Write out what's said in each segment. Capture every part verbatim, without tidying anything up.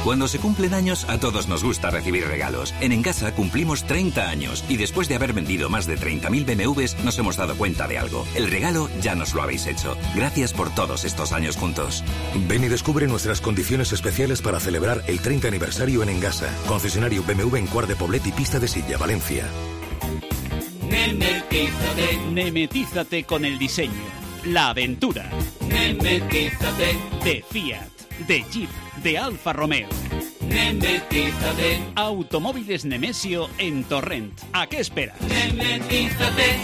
Cuando se cumplen años, a todos nos gusta recibir regalos. En Engasa cumplimos treinta años y después de haber vendido más de treinta mil B M Ws nos hemos dado cuenta de algo. El regalo ya nos lo habéis hecho. Gracias por todos estos años juntos. Ven y descubre nuestras condiciones especiales para celebrar el treinta aniversario en Engasa. Concesionario B M W en Cuart de Poblet y Pista de Silla, Valencia. Nemetízate. Nemetízate con el diseño, la aventura. Nemetízate. De Fiat, de Jeep, de Alfa Romeo. Nemetízate. Automóviles Nemesio en Torrent. ¿A qué esperas? Nemetízate.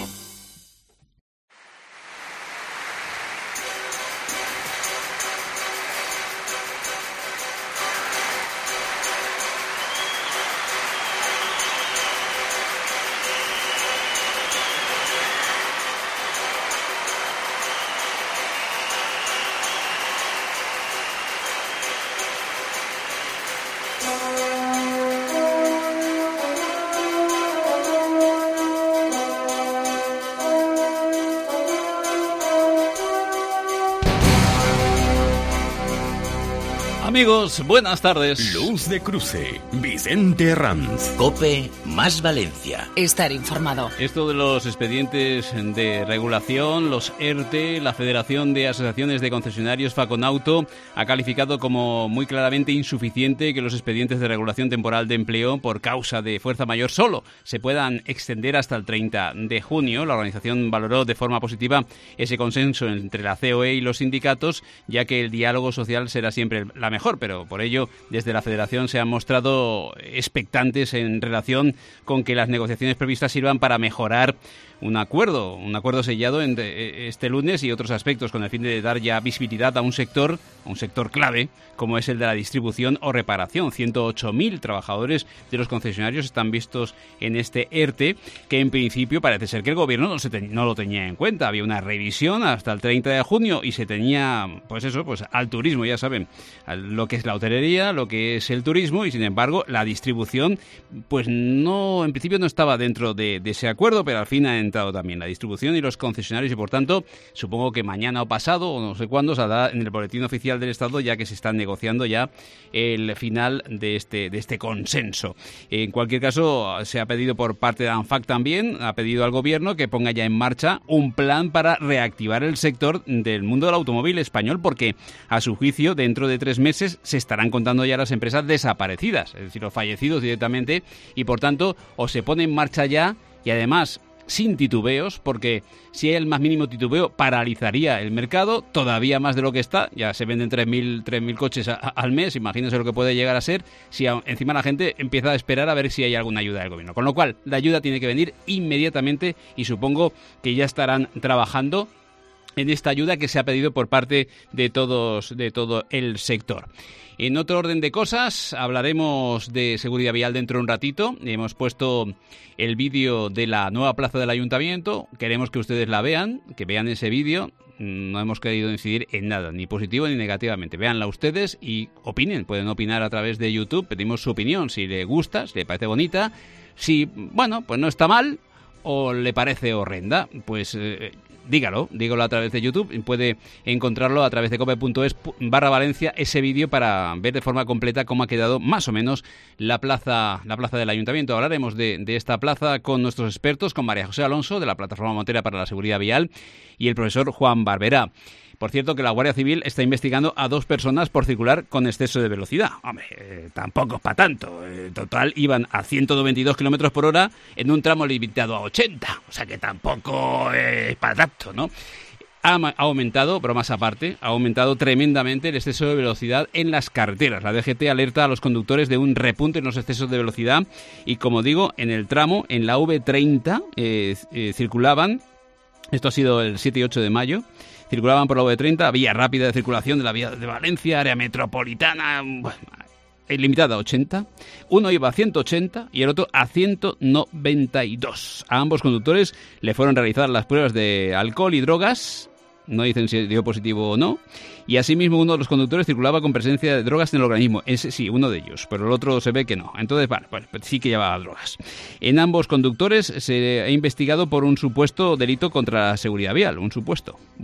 Amigos, buenas tardes. Luz de Cruce, Vicente Herranz. COPE más Valencia. Estar informado. Esto de los expedientes de regulación, los E R T E, la Federación de Asociaciones de Concesionarios Faconauto ha calificado como muy claramente insuficiente que los expedientes de regulación temporal de empleo por causa de fuerza mayor solo se puedan extender hasta el treinta de junio. La organización valoró de forma positiva ese consenso entre la C O E y los sindicatos, ya que el diálogo social será siempre la mejor. Pero por ello, desde la Federación se han mostrado expectantes en relación con que las negociaciones previstas sirvan para mejorar un acuerdo, un acuerdo sellado entre este lunes y otros aspectos con el fin de dar ya visibilidad a un sector, a un sector clave como es el de la distribución o reparación. ciento ocho mil trabajadores de los concesionarios están vistos en este E R T E, que en principio parece ser que el gobierno no, se te, no lo tenía en cuenta. Había una revisión hasta el treinta de junio y se tenía, pues eso, pues al turismo, ya saben, lo que es la hotelería, lo que es el turismo, y sin embargo la distribución, pues no, en principio no estaba dentro de, de ese acuerdo, pero al fin ha entrado también la distribución y los concesionarios, y por tanto supongo que mañana o pasado o no sé cuándo saldrá en el boletín oficial del Estado, ya que se está negociando ya el final de este de este consenso. En cualquier caso, se ha pedido por parte de ANFAC también, ha pedido al gobierno que ponga ya en marcha un plan para reactivar el sector del mundo del automóvil español, porque a su juicio dentro de tres meses se estarán contando ya las empresas desaparecidas, es decir, los fallecidos directamente, y por tanto o se pone en marcha ya, y además sin titubeos, porque si hay el más mínimo titubeo paralizaría el mercado todavía más de lo que está. Ya se venden tres mil coches a, a, al mes, imagínense lo que puede llegar a ser si a, encima la gente empieza a esperar a ver si hay alguna ayuda del gobierno. Con lo cual, la ayuda tiene que venir inmediatamente y supongo que ya estarán trabajando en esta ayuda que se ha pedido por parte de todos, de todo el sector. En otro orden de cosas, hablaremos de seguridad vial dentro de un ratito. Hemos puesto el vídeo de la nueva plaza del Ayuntamiento. Queremos que ustedes la vean, que vean ese vídeo. No hemos querido incidir en nada, ni positivo ni negativamente. Véanla ustedes y opinen. Pueden opinar a través de YouTube. Pedimos su opinión, si le gusta, si le parece bonita. Si, bueno, pues no está mal o le parece horrenda, pues eh, dígalo, dígalo a través de YouTube. Puede encontrarlo a través de cope.es barra Valencia ese vídeo para ver de forma completa cómo ha quedado más o menos la plaza la plaza del Ayuntamiento. Hablaremos de, de esta plaza con nuestros expertos, con María José Alonso de la Plataforma Montera para la Seguridad Vial y el profesor Juan Barberá. Por cierto, que la Guardia Civil está investigando a dos personas por circular con exceso de velocidad. Hombre, eh, tampoco es para tanto. En total iban a ciento noventa y dos kilómetros por hora en un tramo limitado a ochenta. O sea que tampoco es para tanto, ¿no? Ha aumentado, bromas aparte, ha aumentado tremendamente el exceso de velocidad en las carreteras. La D G T alerta a los conductores de un repunte en los excesos de velocidad y, como digo, en el tramo, en la V treinta, eh, eh, circulaban, esto ha sido el siete y ocho de mayo, circulaban por la V treinta, vía rápida de circulación de la vía de Valencia, área metropolitana, bueno, limitada a ochenta. Uno iba a ciento ochenta y el otro a ciento noventa y dos. A ambos conductores le fueron realizadas las pruebas de alcohol y drogas. No dicen si dio positivo o no. Y asimismo uno de los conductores circulaba con presencia de drogas en el organismo. Ese sí, uno de ellos, pero el otro se ve que no. Entonces, vale, pues sí que llevaba drogas. En ambos conductores se ha investigado por un supuesto delito contra la seguridad vial. Un supuesto. Bueno,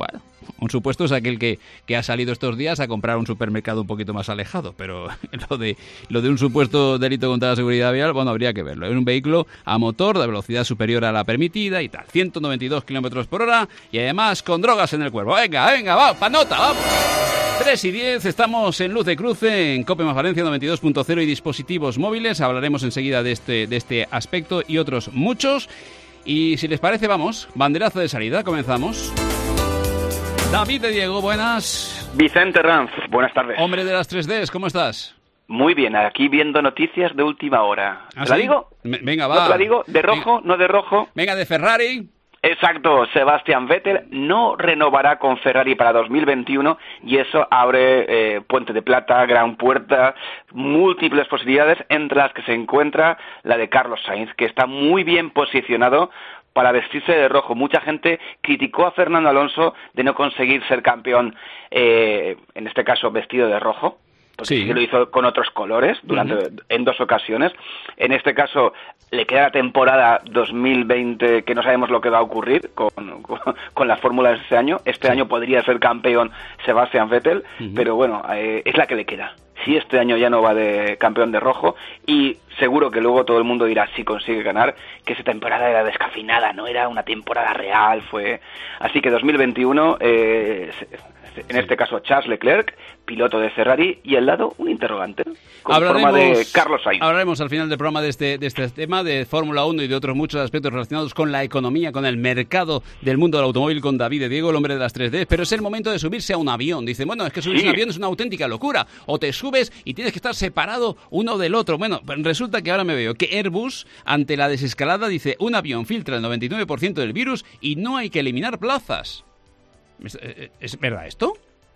Un supuesto es aquel que, que ha salido estos días a comprar un supermercado un poquito más alejado, pero lo de lo de un supuesto delito contra la seguridad vial, bueno, habría que verlo. Es un vehículo a motor de velocidad superior a la permitida y tal, ciento noventa y dos kilómetros por hora y además con drogas en el cuerpo. Venga, venga, va, pa' nota, vamos. tres y diez, estamos en Luz de Cruce, en COPE más Valencia noventa y dos punto cero y dispositivos móviles. Hablaremos enseguida de este, de este aspecto y otros muchos. Y si les parece, vamos, banderazo de salida, comenzamos. David de Diego, buenas. Vicente Ranz, buenas tardes. Hombre de las tres Ds, ¿cómo estás? Muy bien, aquí viendo noticias de última hora. ¿Ah, ¿Te la sí? digo? M- venga, va. ¿No te la digo? ¿De rojo? Venga. ¿No de rojo? Venga, de Ferrari. Exacto, Sebastian Vettel no renovará con Ferrari para dos mil veintiuno y eso abre eh, Puente de Plata, gran puerta, múltiples posibilidades entre las que se encuentra la de Carlos Sainz, que está muy bien posicionado para vestirse de rojo. Mucha gente criticó a Fernando Alonso de no conseguir ser campeón, eh, en este caso vestido de rojo, porque Sí. sí que lo hizo con otros colores durante uh-huh. en dos ocasiones. En este caso le queda la temporada dos mil veinte, que no sabemos lo que va a ocurrir con, con, con la fórmula de este año. Este sí. año podría ser campeón Sebastian Vettel, uh-huh. pero bueno, eh, es la que le queda. Si este año ya no va de campeón de rojo, y seguro que luego todo el mundo dirá si consigue ganar, que esa temporada era descafeinada, no era una temporada real, fue... Así que dos mil veintiuno, eh, en este caso Charles Leclerc, piloto de Ferrari, y al lado un interrogante con forma de Carlos Sainz. Hablaremos al final del programa de este, de este tema de Fórmula uno y de otros muchos aspectos relacionados con la economía, con el mercado del mundo del automóvil, con David de Diego, el hombre de las tres D. Pero es el momento de subirse a un avión. Dicen, bueno, es que subirse sí. a un avión es una auténtica locura. O te subes y tienes que estar separado uno del otro. Bueno, resulta que ahora me veo que Airbus, ante la desescalada, dice, un avión filtra el noventa y nueve por ciento del virus y no hay que eliminar plazas. ¿Es, es verdad esto?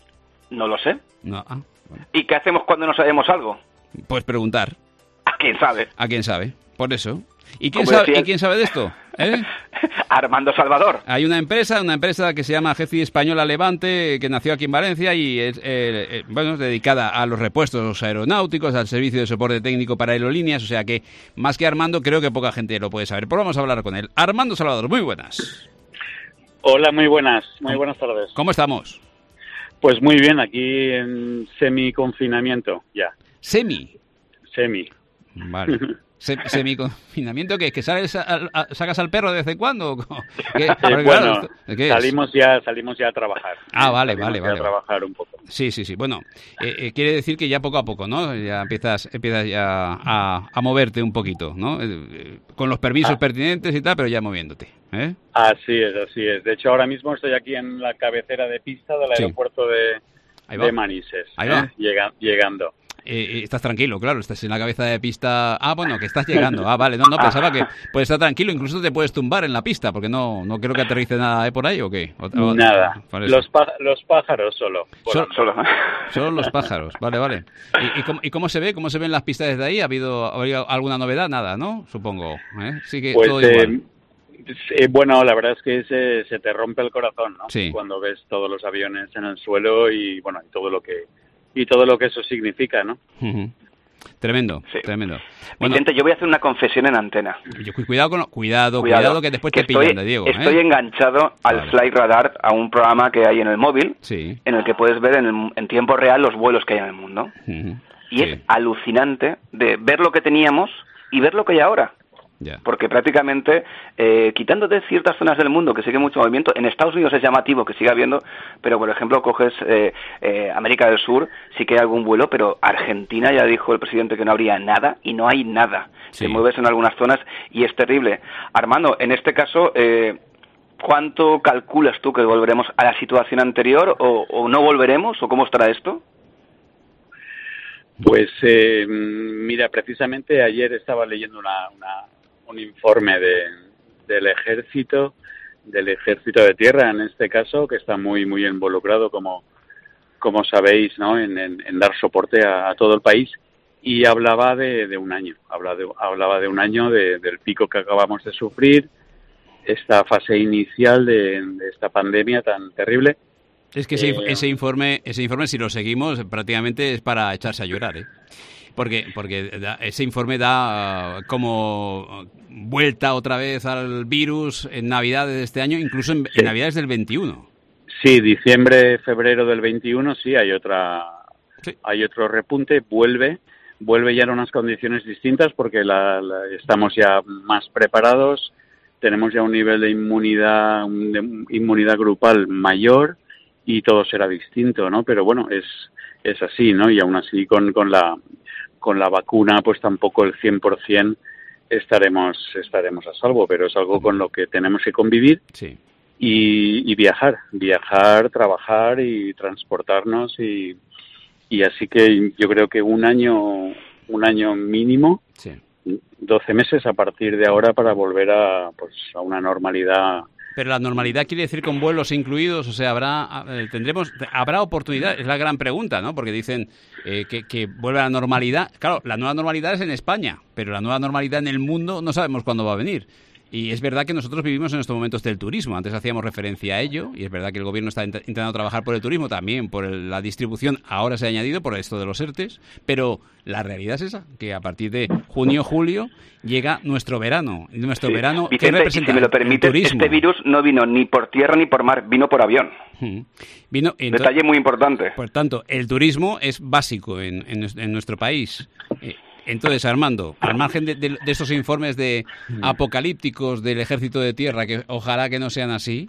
No lo sé. No, ah, bueno. ¿Y qué hacemos cuando no sabemos algo? Pues preguntar. ¿A quién sabe? ¿A quién sabe? Por eso. ¿Y quién, sabe, ¿y quién sabe de esto? ¿Eh? Armando Salvador. Hay una empresa, una empresa que se llama Geci Española Levante, que nació aquí en Valencia y es, eh, eh, bueno, es dedicada a los repuestos aeronáuticos, al servicio de soporte técnico para aerolíneas, o sea que más que Armando creo que poca gente lo puede saber. Pero vamos a hablar con él. Armando Salvador, muy buenas. Hola, muy buenas. Muy buenas tardes. ¿Cómo estamos? Pues muy bien, aquí en semi-confinamiento ya. ¿Semi? Semi. Vale. Se, ¿Semi-confinamiento qué? ¿Que sales a, a, sacas al perro de vez en cuando? ¿Qué? Eh, bueno, claro, ¿qué salimos ya salimos ya a trabajar. Ah, vale, salimos vale, vale. a trabajar un poco. Sí, sí, sí. Bueno, eh, eh, quiere decir que ya poco a poco, ¿no? Ya empiezas empiezas ya a, a moverte un poquito, ¿no? Eh, con los permisos ah. pertinentes y tal, pero ya moviéndote, ¿eh? Así es, así es. De hecho, ahora mismo estoy aquí en la cabecera de pista del sí. aeropuerto de, de Manises. Ahí va. ¿eh? Llega, llegando. Eh, estás tranquilo, claro, estás en la cabeza de pista. Ah, bueno, que estás llegando. Ah, vale, no, no, pensaba que puedes estar tranquilo, incluso te puedes tumbar en la pista, porque no no creo que aterrice nada ¿eh, por ahí, ¿o qué? O, o, nada, los, pa- los pájaros solo. Solo, solo. Solo los pájaros, vale, vale. ¿Y, y, cómo, ¿Y cómo se ve? ¿Cómo se ven las pistas desde ahí? ¿Ha habido, ¿ha habido alguna novedad? Nada, ¿no? Supongo. ¿eh? Sí que pues, todo igual. Eh, eh, bueno, la verdad es que se, se te rompe el corazón, ¿no? Sí. Cuando ves todos los aviones en el suelo y, bueno, y todo lo que y todo lo que eso significa, ¿no? Uh-huh. Tremendo, sí. tremendo. Bueno, Vicente, yo voy a hacer una confesión en antena. Cuidado, con, cuidado, cuidado, cuidado que después que te estoy, pillan de Diego. Estoy ¿eh? enganchado al vale. Flight Radar, a un programa que hay en el móvil, sí. en el que puedes ver en, el, en tiempo real los vuelos que hay en el mundo. Uh-huh. Y sí. es alucinante de ver lo que teníamos y ver lo que hay ahora. Yeah. Porque prácticamente, eh, quitándote ciertas zonas del mundo que sigue mucho movimiento, en Estados Unidos es llamativo que siga habiendo, pero por ejemplo coges eh, eh, América del Sur, sí que hay algún vuelo, pero Argentina ya dijo el presidente que no habría nada, y no hay nada. Sí. Te mueves en algunas zonas y es terrible. Armando, en este caso, eh, ¿cuánto calculas tú que volveremos a la situación anterior o, o no volveremos, o cómo estará esto? Pues eh, mira, precisamente ayer estaba leyendo una, una un informe de, del ejército, del ejército de tierra en este caso, que está muy muy involucrado, como como sabéis, ¿no? en, en, en dar soporte a, a todo el país, y hablaba de, de un año, hablaba de, hablaba de un año de, del pico que acabamos de sufrir, esta fase inicial de, de esta pandemia tan terrible. Es que ese, eh, ese informe, ese informe si lo seguimos prácticamente es para echarse a llorar, ¿eh? Porque, porque da, ese informe da uh, como vuelta otra vez al virus en Navidades de este año, incluso en, sí. en Navidades del veintiuno. Sí, diciembre, febrero del veintiuno, sí, hay otra, sí. hay otro repunte, vuelve, vuelve ya en unas condiciones distintas porque la, la, estamos ya más preparados, tenemos ya un nivel de inmunidad, de inmunidad grupal mayor y todo será distinto, ¿no? Pero bueno, es, es así, ¿no? Y aún así con, con la, con la vacuna, pues tampoco el cien por ciento estaremos, estaremos a salvo, pero es algo con lo que tenemos que convivir. Sí. Y, y viajar, viajar, trabajar y transportarnos y, y así que yo creo que un año, un año mínimo, sí. doce meses a partir de ahora para volver a, pues, a una normalidad. Pero la normalidad quiere decir con vuelos incluidos, o sea, habrá eh, tendremos habrá oportunidad, es la gran pregunta, ¿no? Porque dicen eh, que, que vuelve a la normalidad. Claro, la nueva normalidad es en España, pero la nueva normalidad en el mundo no sabemos cuándo va a venir. Y es verdad que nosotros vivimos en estos momentos del turismo. Antes hacíamos referencia a ello, y es verdad que el gobierno está int- intentando trabajar por el turismo, también por el, la distribución, ahora se ha añadido por esto de los ERTES, pero la realidad es esa, que a partir de junio, julio, llega nuestro verano. Y nuestro sí. verano, Vicente, ¿qué representa? si me lo permites, este virus no vino ni por tierra ni por mar, vino por avión. Hmm. Vino, entonces, detalle muy importante. Por tanto, el turismo es básico en, en, en nuestro país. Eh, Entonces, Armando, al margen de, de, de estos informes de apocalípticos del Ejército de Tierra, que ojalá que no sean así,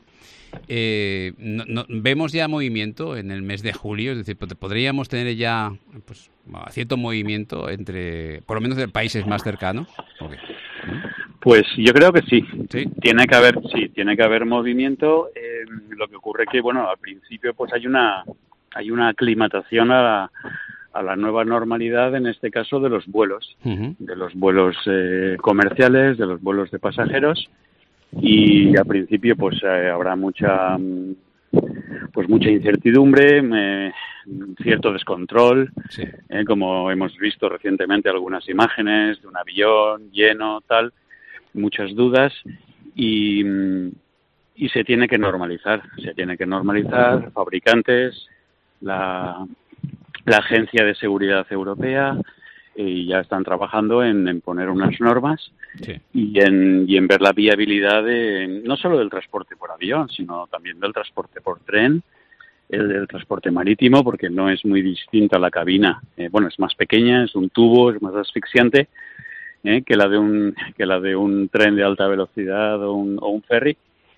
eh, no, no, ¿vemos ya movimiento en el mes de julio? Es decir, ¿podríamos tener ya pues, cierto movimiento entre, por lo menos de países más cercanos? Okay. Pues yo creo que sí. Sí. Tiene que haber, sí, tiene que haber movimiento. Eh, lo que ocurre que, bueno, al principio pues hay una, hay una aclimatación a la a la nueva normalidad, en este caso de los vuelos, uh-huh. de los vuelos eh, comerciales, de los vuelos de pasajeros, y al principio pues eh, habrá mucha pues mucha incertidumbre, eh, cierto descontrol, sí. eh, como hemos visto recientemente algunas imágenes de un avión lleno, tal, muchas dudas, y, y se tiene que normalizar, se tiene que normalizar, fabricantes, la la Agencia de Seguridad Europea, y ya están trabajando en, en poner unas normas sí. y, en, y en ver la viabilidad de no solo del transporte por avión, sino también del transporte por tren, el del transporte marítimo, porque no es muy distinta la cabina. Eh, bueno, es más pequeña, es un tubo, es más asfixiante eh, que la de un que la de un tren de alta velocidad o un, o un ferry.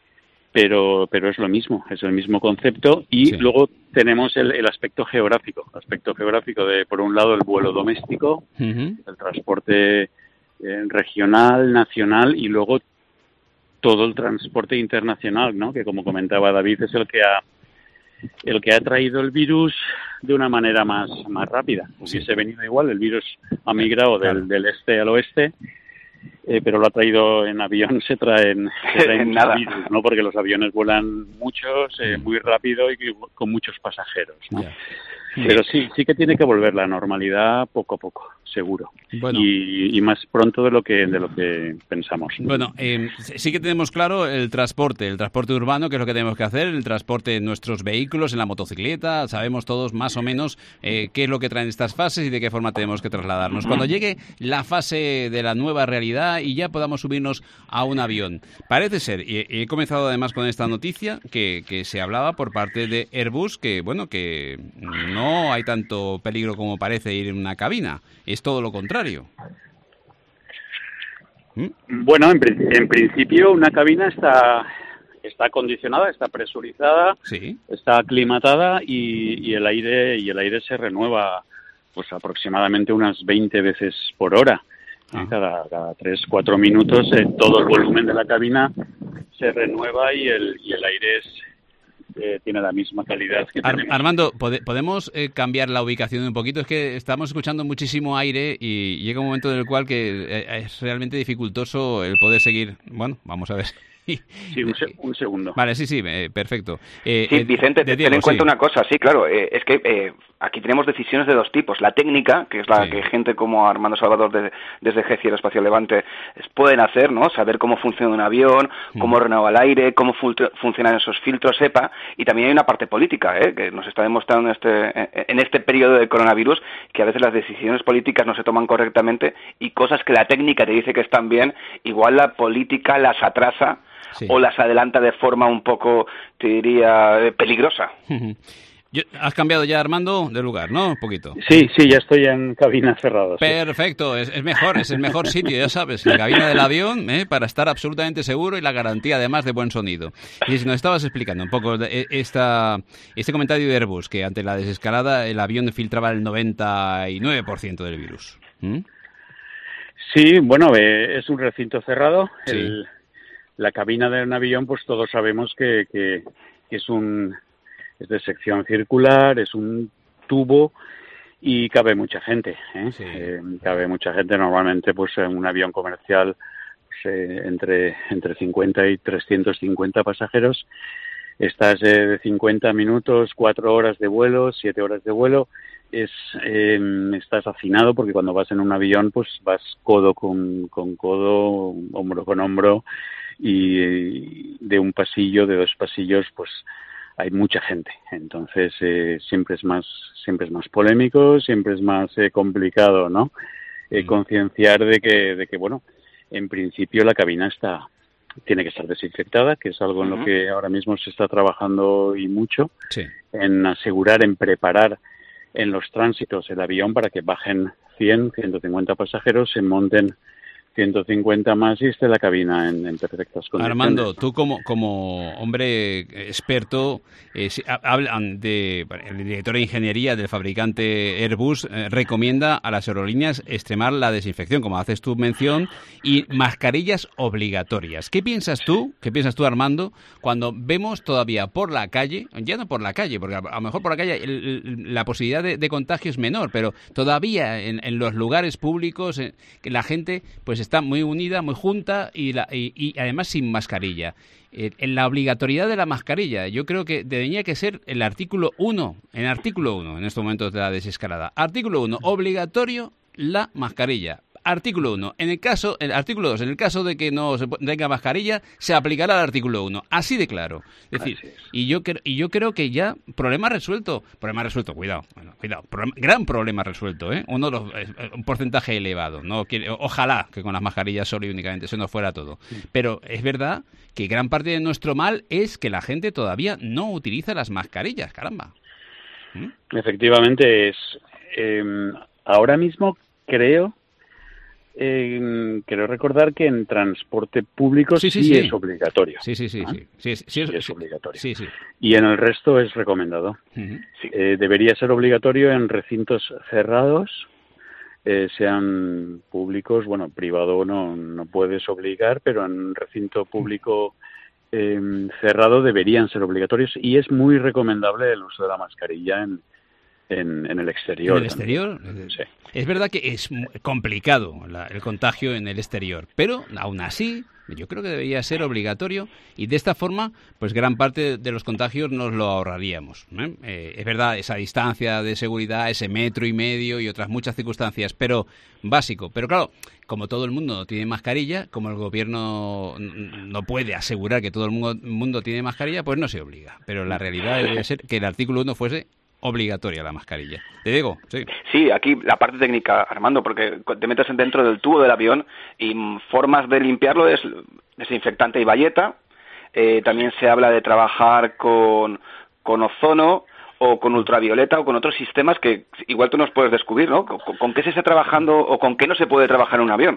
Pero, pero es lo mismo, es el mismo concepto y sí. luego tenemos el, el aspecto geográfico, el aspecto geográfico de, por un lado, el vuelo doméstico, uh-huh. el transporte eh, regional, nacional y luego todo el transporte internacional, ¿no? Que como comentaba David es el que ha el que ha traído el virus de una manera más, más rápida. Sí. Hubiese venido igual, el virus ha migrado claro. del, del este al oeste. Eh, pero lo ha traído en avión, se traen, se traen nada, virus, ¿no? Porque los aviones vuelan muchos, eh, muy rápido y con muchos pasajeros, ¿no? Yeah. Pero sí, sí que tiene que volver la normalidad poco a poco, seguro. Bueno. Y, y más pronto de lo que de lo que pensamos. Bueno, eh, sí que tenemos claro el transporte, el transporte urbano, que es lo que tenemos que hacer, el transporte en nuestros vehículos, en la motocicleta, sabemos todos más o menos eh, qué es lo que traen estas fases y de qué forma tenemos que trasladarnos. Cuando llegue la fase de la nueva realidad y ya podamos subirnos a un avión, parece ser, y he comenzado además con esta noticia, que, que se hablaba por parte de Airbus, que bueno, que no No hay tanto peligro como parece ir en una cabina. Es todo lo contrario. ¿Mm? Bueno, en, en principio una cabina está está acondicionada, está presurizada, sí. está aclimatada y, y el aire y el aire se renueva pues aproximadamente unas veinte veces por hora. Ah. Cada, cada tres, cuatro minutos eh, todo el volumen de la cabina se renueva y el y el aire es Eh, tiene la misma calidad que Ar- tenemos. Armando, ¿pod- ¿podemos eh, cambiar la ubicación un poquito? Es que estamos escuchando muchísimo aire y llega un momento en el cual que eh, es realmente dificultoso el poder seguir. Bueno, vamos a ver. Sí, un, se- un segundo. Vale, sí, sí, eh, perfecto. Eh, sí, eh, Vicente, de ten en Diego, cuenta sí. una cosa, sí, claro, eh, es que eh, aquí tenemos decisiones de dos tipos. La técnica, que es la Sí. que gente como Armando Salvador de, desde G C Espacial Levante pueden hacer, ¿no? Saber cómo funciona un avión, cómo Mm. renueva el aire, cómo ful- funcionan esos filtros EPA, y también hay una parte política, ¿eh? Que nos está demostrando en este, en este periodo de coronavirus que a veces las decisiones políticas no se toman correctamente y cosas que la técnica te dice que están bien, igual la política las atrasa sí. o las adelanta de forma un poco, te diría, peligrosa. Yo, has cambiado ya, Armando, de lugar, ¿no? Un poquito. Sí, sí, ya estoy en cabina cerrada. Sí. Perfecto, es, es mejor, es el mejor sitio, ya sabes, la cabina del avión, ¿eh? Para estar absolutamente seguro y la garantía además de buen sonido. Y si nos estabas explicando un poco esta, este comentario de Airbus, que ante la desescalada el avión filtraba el noventa y nueve por ciento del virus. ¿Mm? Sí, bueno, eh, es un recinto cerrado. Sí. El, la cabina de un avión, pues todos sabemos que, que, que es un... es de sección circular, es un tubo y cabe mucha gente, ¿eh? Sí. Eh, cabe mucha gente. Normalmente, pues en un avión comercial, pues, eh, entre entre cincuenta y trescientos cincuenta pasajeros. Estás eh, de cincuenta minutos, cuatro horas de vuelo, siete horas de vuelo. Es eh, estás hacinado porque cuando vas en un avión, pues vas codo con, con codo, hombro con hombro y, y de un pasillo, de dos pasillos, pues hay mucha gente, entonces eh, siempre es más siempre es más polémico, siempre es más eh, complicado, ¿no? Eh, concienciar de que de que bueno, en principio la cabina está tiene que estar desinfectada, que es algo en lo que ahora mismo se está trabajando y mucho, sí. en asegurar, en preparar en los tránsitos el avión para que bajen cien, ciento cincuenta pasajeros, se monten ciento cincuenta más y esté la cabina en, en perfectas condiciones. Armando, tú como como hombre experto, eh, si, hablan de el director de ingeniería del fabricante Airbus eh, recomienda a las aerolíneas extremar la desinfección, como haces tú mención, y mascarillas obligatorias. ¿Qué piensas tú? ¿Qué piensas tú, Armando, cuando vemos todavía por la calle, ya no por la calle, porque a lo mejor por la calle el, el, la posibilidad de, de contagio es menor, pero todavía en, en los lugares públicos eh, que la gente pues está muy unida, muy junta y, la, y, y además sin mascarilla. Eh, en la obligatoriedad de la mascarilla, yo creo que debería que ser el artículo uno, en artículo uno, en estos momentos de la desescalada. Artículo uno, obligatorio la mascarilla. Artículo uno. En el caso, el artículo dos, en el caso de que no se tenga mascarilla, se aplicará el artículo uno. Así de claro. Es decir, es. y yo y yo creo que ya problema resuelto, problema resuelto, cuidado, bueno, cuidado, problema, gran problema resuelto, ¿eh? Uno de los, eh, un porcentaje elevado, no quiere, ojalá que con las mascarillas solo y únicamente eso no fuera todo. Sí. Pero es verdad que gran parte de nuestro mal es que la gente todavía no utiliza las mascarillas, caramba. ¿Mm? Efectivamente es eh, ahora mismo creo Eh, quiero recordar que en transporte público sí, sí, sí, sí. es obligatorio. Sí, sí, sí. ¿Ah? sí, sí, sí, sí es, es obligatorio. Sí, sí. Y en el resto es recomendado. Uh-huh. Sí. Eh, debería ser obligatorio en recintos cerrados, eh, sean públicos, bueno, privado no, no puedes obligar, pero en recinto público eh, cerrado deberían ser obligatorios y es muy recomendable el uso de la mascarilla en En, en el exterior. ¿En el exterior? Sí. Es verdad que es complicado la, el contagio en el exterior, pero aún así yo creo que debería ser obligatorio y de esta forma pues gran parte de los contagios nos lo ahorraríamos, ¿eh? Eh, es verdad, esa distancia de seguridad, ese metro y medio y otras muchas circunstancias, pero básico. Pero claro, como todo el mundo no tiene mascarilla, como el gobierno no puede asegurar que todo el mundo, mundo tiene mascarilla, pues no se obliga. Pero la realidad debe ser que el artículo uno fuese obligatoria la mascarilla. ¿Te digo? Sí. Sí, aquí la parte técnica, Armando, porque te metes dentro del tubo del avión y formas de limpiarlo es desinfectante y bayeta. Eh, también se habla de trabajar con, con ozono o con ultravioleta o con otros sistemas que igual tú nos puedes descubrir, ¿no? ¿Con, con qué se está trabajando o con qué no se puede trabajar en un avión?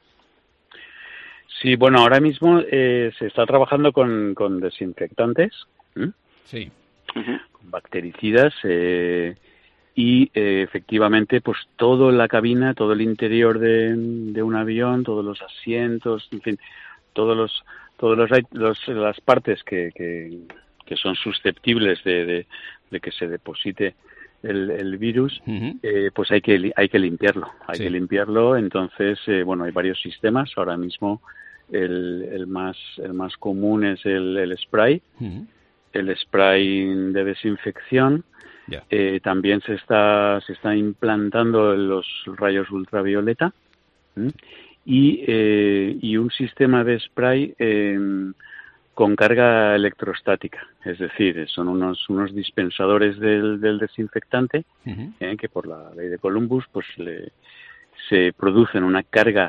Sí, bueno, ahora mismo eh, se está trabajando con, con desinfectantes. ¿Mm? Sí. Uh-huh. Bactericidas eh, y eh, efectivamente pues toda la cabina, todo el interior de, de un avión, todos los asientos, en fin, todos los todos los, los las partes que, que, que son susceptibles de, de, de que se deposite el, el virus, uh-huh. eh, pues hay que hay que limpiarlo, hay sí. que limpiarlo. Entonces eh, bueno, hay varios sistemas. Ahora mismo el, el más el más común es el, el spray. Uh-huh. El spray de desinfección, yeah. eh, también se está se está implantando los rayos ultravioleta ¿sí? y eh, y un sistema de spray eh, con carga electrostática, es decir, son unos unos dispensadores del, del desinfectante uh-huh. eh, que por la ley de Columbus pues le, se producen una carga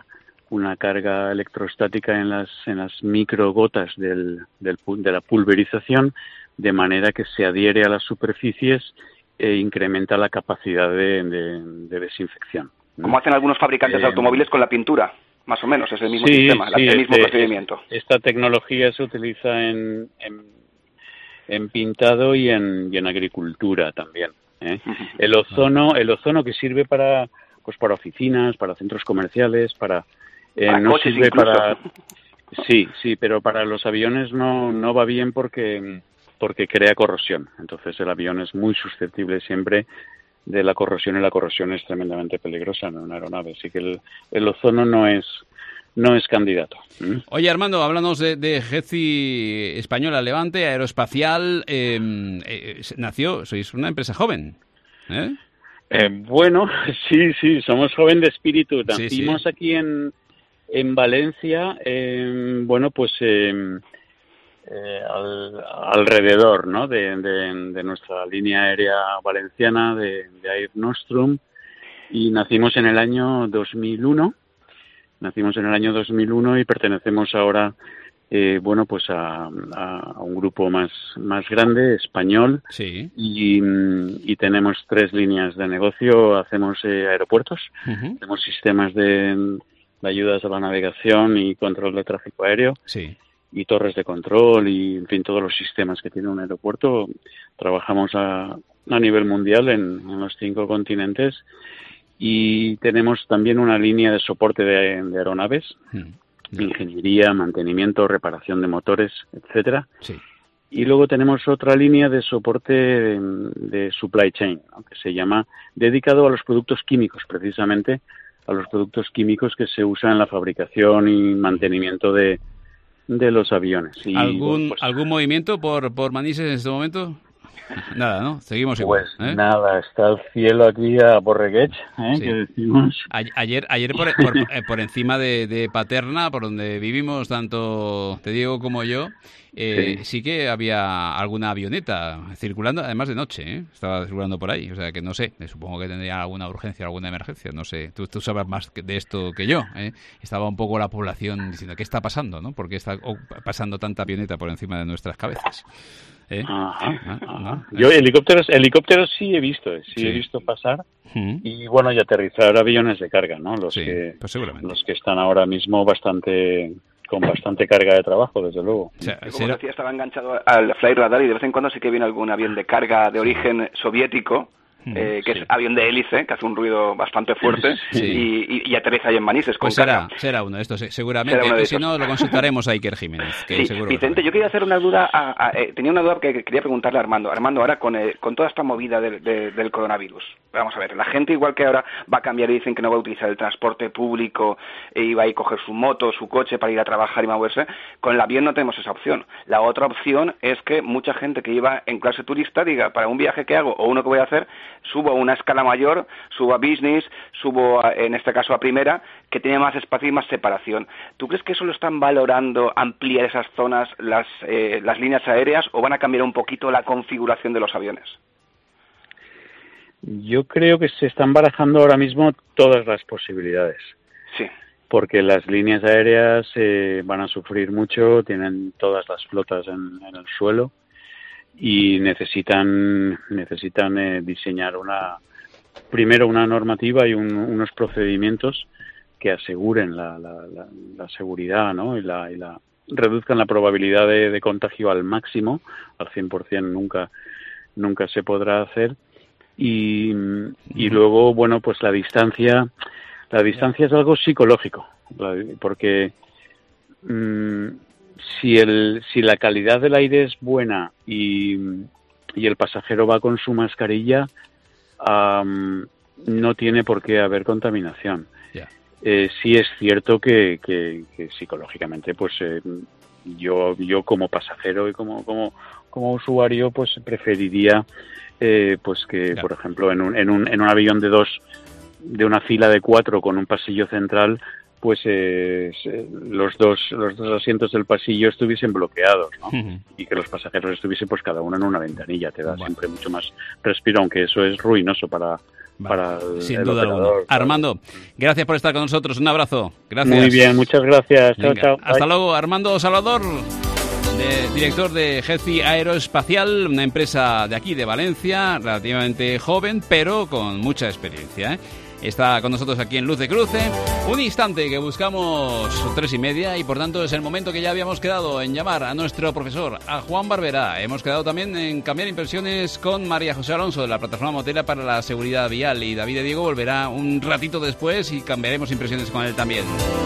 una carga electrostática en las en las microgotas del, del de la pulverización, de manera que se adhiere a las superficies e incrementa la capacidad de, de, de desinfección. Como hacen algunos fabricantes eh, de automóviles con la pintura, más o menos, es el mismo sí, sistema, sí, el mismo este, procedimiento. Esta tecnología se utiliza en, en, en pintado y en, y en agricultura también. ¿eh? El ozono, el ozono que sirve para, pues para oficinas, para centros comerciales, para, eh, para no coches sirve incluso. para, sí, sí, pero para los aviones no, no va bien porque, porque crea corrosión. Entonces el avión es muy susceptible siempre de la corrosión, y la corrosión es tremendamente peligrosa en una aeronave, así que el, el ozono no es no es candidato. ¿Mm? Oye, Armando, háblanos de, de GECI Española Levante, aeroespacial, eh, eh, nació, sois una empresa joven, ¿eh? Eh, bueno, sí, sí, somos joven de espíritu. Nacimos sí, sí. aquí en, en Valencia, eh, bueno, pues eh, eh, al, alrededor, ¿no?, de, de, de nuestra línea aérea valenciana, de, de Air Nostrum, y nacimos en el año dos mil uno. Nacimos en el año dos mil uno y pertenecemos ahora, eh, bueno, pues a, a, a un grupo más más grande, español, sí. y, y tenemos tres líneas de negocio. Hacemos eh, aeropuertos, uh-huh. Hacemos sistemas de, de ayudas a la navegación y control de tráfico aéreo, sí. y torres de control y, en fin, todos los sistemas que tiene un aeropuerto. Trabajamos a, a nivel mundial en, en los cinco continentes. Y tenemos también una línea de soporte de, de aeronaves, mm. ingeniería, mantenimiento, reparación de motores, etcétera. Sí. Y luego tenemos otra línea de soporte de, de supply chain, ¿no?, que se llama, dedicado a los productos químicos, precisamente a los productos químicos que se usan en la fabricación y mantenimiento de, de los aviones. Y, ¿Algún, bueno, pues, ¿algún movimiento por, por Manises en este momento? Nada, ¿no? Seguimos igual. Pues ¿eh? nada, está el cielo aquí a Borreguech, ¿eh? Sí. Que decimos. A- ayer, ayer por, por, eh, por encima de, de Paterna, por donde vivimos tanto te Diego como yo, eh, sí. sí que había alguna avioneta circulando, además de noche, ¿eh? Estaba circulando por ahí, o sea que no sé, supongo que tendría alguna urgencia, alguna emergencia, no sé, tú, tú sabes más de esto que yo, ¿eh? Estaba un poco la población diciendo, ¿qué está pasando, no? ¿Por qué está pasando tanta avioneta por encima de nuestras cabezas? ¿Eh? Ajá, ¿Ah? ajá. ¿No? Yo helicópteros, helicópteros sí he visto, sí, sí. he visto pasar, uh-huh. y bueno, y aterrizar aviones de carga, ¿no? Los sí, que pues seguramente. los que están ahora mismo bastante con bastante carga de trabajo, desde luego. O sea, como será... decía, estaba enganchado al Fly Radar y de vez en cuando sí que viene algún avión de carga de origen soviético. Eh, que sí. es avión de hélice, que hace un ruido bastante fuerte, sí. y, y, y aterriza ahí en Manises con pues será, carga. será uno de estos, seguramente. Si no, lo consultaremos a Iker Jiménez. Que sí, seguro Vicente, yo quería hacer una duda, a, a, eh, tenía una duda que quería preguntarle a Armando. Armando, ahora con, eh, con toda esta movida de, de, del coronavirus, vamos a ver, la gente igual que ahora va a cambiar y dicen que no va a utilizar el transporte público e iba a ir a coger su moto, su coche para ir a trabajar y moverse, con el avión no tenemos esa opción. La otra opción es que mucha gente que iba en clase turista diga, para un viaje que hago o uno que voy a hacer, subo a una escala la mayor, subo a business, subo a, en este caso a primera, que tiene más espacio y más separación. ¿Tú crees que eso lo están valorando, ampliar esas zonas, las, eh, las líneas aéreas, o van a cambiar un poquito la configuración de los aviones? Yo creo que se están barajando ahora mismo todas las posibilidades. Sí. Porque las líneas aéreas eh, van a sufrir mucho, tienen todas las flotas en, en el suelo y necesitan necesitan eh, diseñar una primero una normativa y un, unos procedimientos que aseguren la, la, la, la seguridad, ¿no? y la, y la reduzcan la probabilidad de, de contagio al máximo, al cien por ciento nunca nunca se podrá hacer, y, y luego, bueno, pues la distancia la distancia es algo psicológico, porque mmm, si el si la calidad del aire es buena y, y el pasajero va con su mascarilla, Um, no tiene por qué haber contaminación. Yeah. Eh, sí es cierto que, que, que psicológicamente, pues eh, yo yo como pasajero y como como como usuario, pues preferiría eh, pues que, yeah. por ejemplo, en un en un en un avión de dos de una fila de cuatro con un pasillo central, pues eh, los dos los dos asientos del pasillo estuviesen bloqueados, ¿no? Uh-huh. Y que los pasajeros estuviesen pues cada uno en una ventanilla, te da bueno. siempre mucho más respiro, aunque eso es ruinoso para vale. para el, Sin el duda operador. alguna. Armando, gracias por estar con nosotros. Un abrazo. Gracias. Muy bien, muchas gracias. Chao, Venga, chao. Hasta Bye. luego, Armando Salvador, de, director de Gezi Aeroespacial, una empresa de aquí, de Valencia, relativamente joven, pero con mucha experiencia, ¿eh? Está con nosotros aquí en Luz de Cruce. Un instante que buscamos tres y media y por tanto es el momento que ya habíamos quedado en llamar a nuestro profesor, a Juan Barberá. Hemos quedado también en cambiar impresiones con María José Alonso de la Plataforma Motera para la Seguridad Vial, y David de Diego volverá un ratito después y cambiaremos impresiones con él también.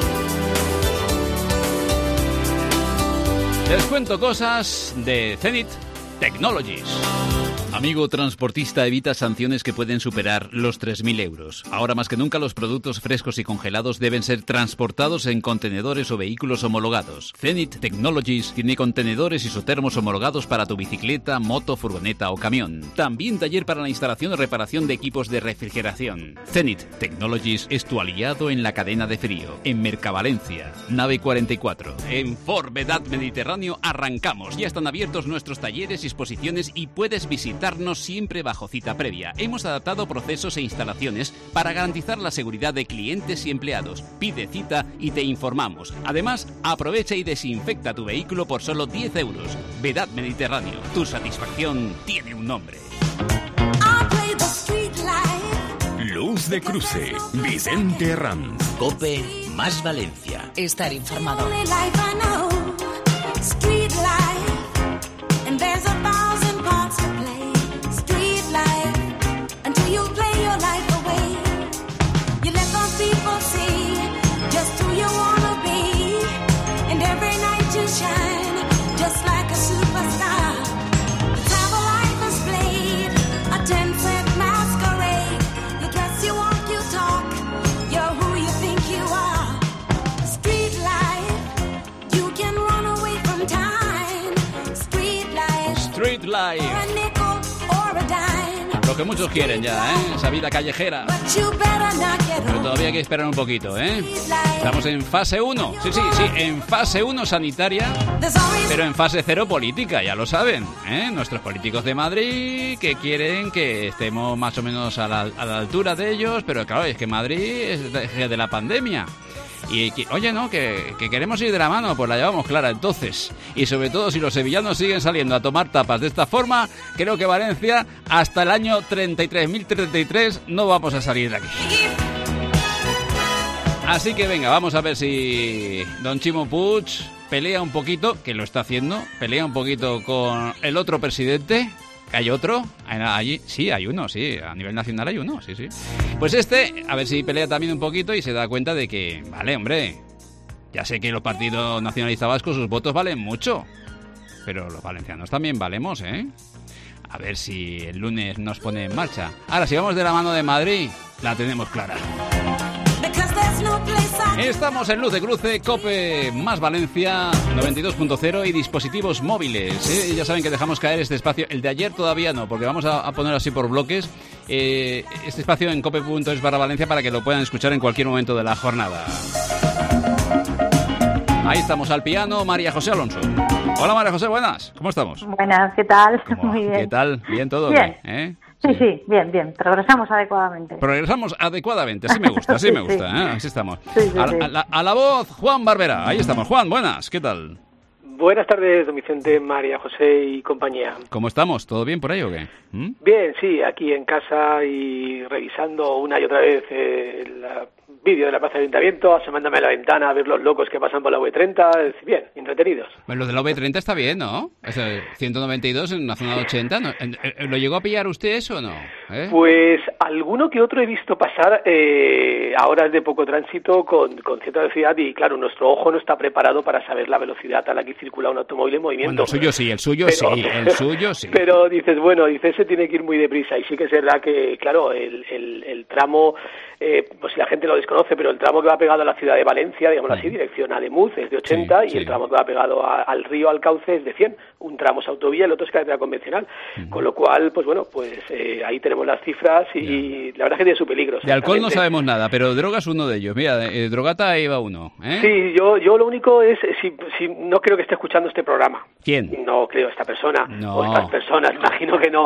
Les cuento cosas de Zenith Technologies. Amigo transportista, evita sanciones que pueden superar los tres mil euros. Ahora más que nunca los productos frescos y congelados deben ser transportados en contenedores o vehículos homologados. Zenith Technologies tiene contenedores isotermos homologados para tu bicicleta, moto, furgoneta o camión. También taller para la instalación o reparación de equipos de refrigeración. Zenith Technologies es tu aliado en la cadena de frío. En Mercavalencia, nave cuarenta y cuatro. En Ford Vedad Mediterráneo arrancamos. Ya están abiertos nuestros talleres y exposiciones y puedes visitar siempre bajo cita previa. Hemos adaptado procesos e instalaciones para garantizar la seguridad de clientes y empleados. Pide cita y te informamos. Además, aprovecha y desinfecta tu vehículo por solo diez euros. Vedad Mediterráneo. Tu satisfacción tiene un nombre. Luz de Cruce. Vicente Ranz. COPE más Valencia. Estar informado. Street Life. Lo que muchos quieren ya, ¿eh? Esa vida callejera. Pero todavía hay que esperar un poquito, ¿eh? Estamos en fase uno. Sí, sí, sí, en fase uno sanitaria, pero en fase cero política, ya lo saben, ¿eh? Nuestros políticos de Madrid que quieren que estemos más o menos a la, a la altura de ellos, pero claro, es que Madrid es de, de la pandemia. Y que, oye, no, que, que queremos ir de la mano, pues la llevamos clara entonces. Y sobre todo si los sevillanos siguen saliendo a tomar tapas de esta forma, creo que Valencia hasta el año treinta y tres mil treinta y tres no vamos a salir de aquí. Así que venga, vamos a ver si don Chimo Puig pelea un poquito, que lo está haciendo, pelea un poquito con el otro presidente. ¿Hay otro? Allí sí, hay uno, sí. A nivel nacional hay uno, sí, sí. Pues este, a ver si pelea también un poquito y se da cuenta de que, vale, hombre, ya sé que los partidos nacionalistas vascos, sus votos valen mucho, pero los valencianos también valemos, ¿eh? A ver si el lunes nos pone en marcha. Ahora, si vamos de la mano de Madrid, la tenemos clara. Estamos en Luz de Cruce, COPE más Valencia, noventa y dos punto cero y dispositivos móviles, ¿eh? Ya saben que dejamos caer este espacio, el de ayer todavía no, porque vamos a, a poner así por bloques, eh, este espacio en cope punto es barra Valencia para que lo puedan escuchar en cualquier momento de la jornada. Ahí estamos al piano, María José Alonso. Hola María José, buenas, ¿cómo estamos? Buenas, ¿qué tal? ¿Cómo? Muy bien. ¿Qué tal? ¿Bien todo? Bien. ¿Eh? Sí, sí, sí, bien, bien. Progresamos adecuadamente. Progresamos adecuadamente, así me gusta, así Sí, me gusta, sí. ¿eh? Así estamos. Sí, sí, a, sí. a la, a la voz, Juan Barberá, ahí estamos. Juan, buenas, ¿qué tal? Buenas tardes, don Vicente, María José y compañía. ¿Cómo estamos? ¿Todo bien por ahí o qué? ¿Mm? Bien, sí, aquí en casa y revisando una y otra vez eh, el vídeo de la Plaza del Ayuntamiento, asomándome a la ventana a ver los locos que pasan por la U treinta, es decir, bien, entretenidos. Bueno, lo de la V treinta está bien, ¿no? Es el ciento noventa y dos en una zona de ochenta, ¿no? ¿Lo llegó a pillar usted eso o no? ¿Eh? Pues alguno que otro he visto pasar eh, a horas de poco tránsito con, con cierta velocidad y claro, nuestro ojo no está preparado para saber la velocidad a la que circula un automóvil en movimiento. Bueno, el suyo sí, el suyo pero, sí, el suyo sí. Pero dices, bueno, dices, ese tiene que ir muy deprisa y sí que es verdad que, claro, el, el, el tramo, eh, pues si la gente lo desconoce, pero el tramo que va pegado a la ciudad de Valencia, digamos así, dirección a Ademuz, es de ochenta sí, y sí. El tramo que va pegado a, al río Alcauce es de cien. Un tramo es autovía, el otro es carretera convencional. Uh-huh. Con lo cual, pues bueno, pues eh, ahí tenemos las cifras y, y la verdad es que tiene su peligro. De alcohol no sabemos nada, pero droga es uno de ellos. Mira, eh, drogata ahí va uno. ¿eh? Sí, yo yo lo único es, si, si no creo que esté escuchando este programa. ¿Quién? No creo esta persona, no. o estas personas, imagino que no.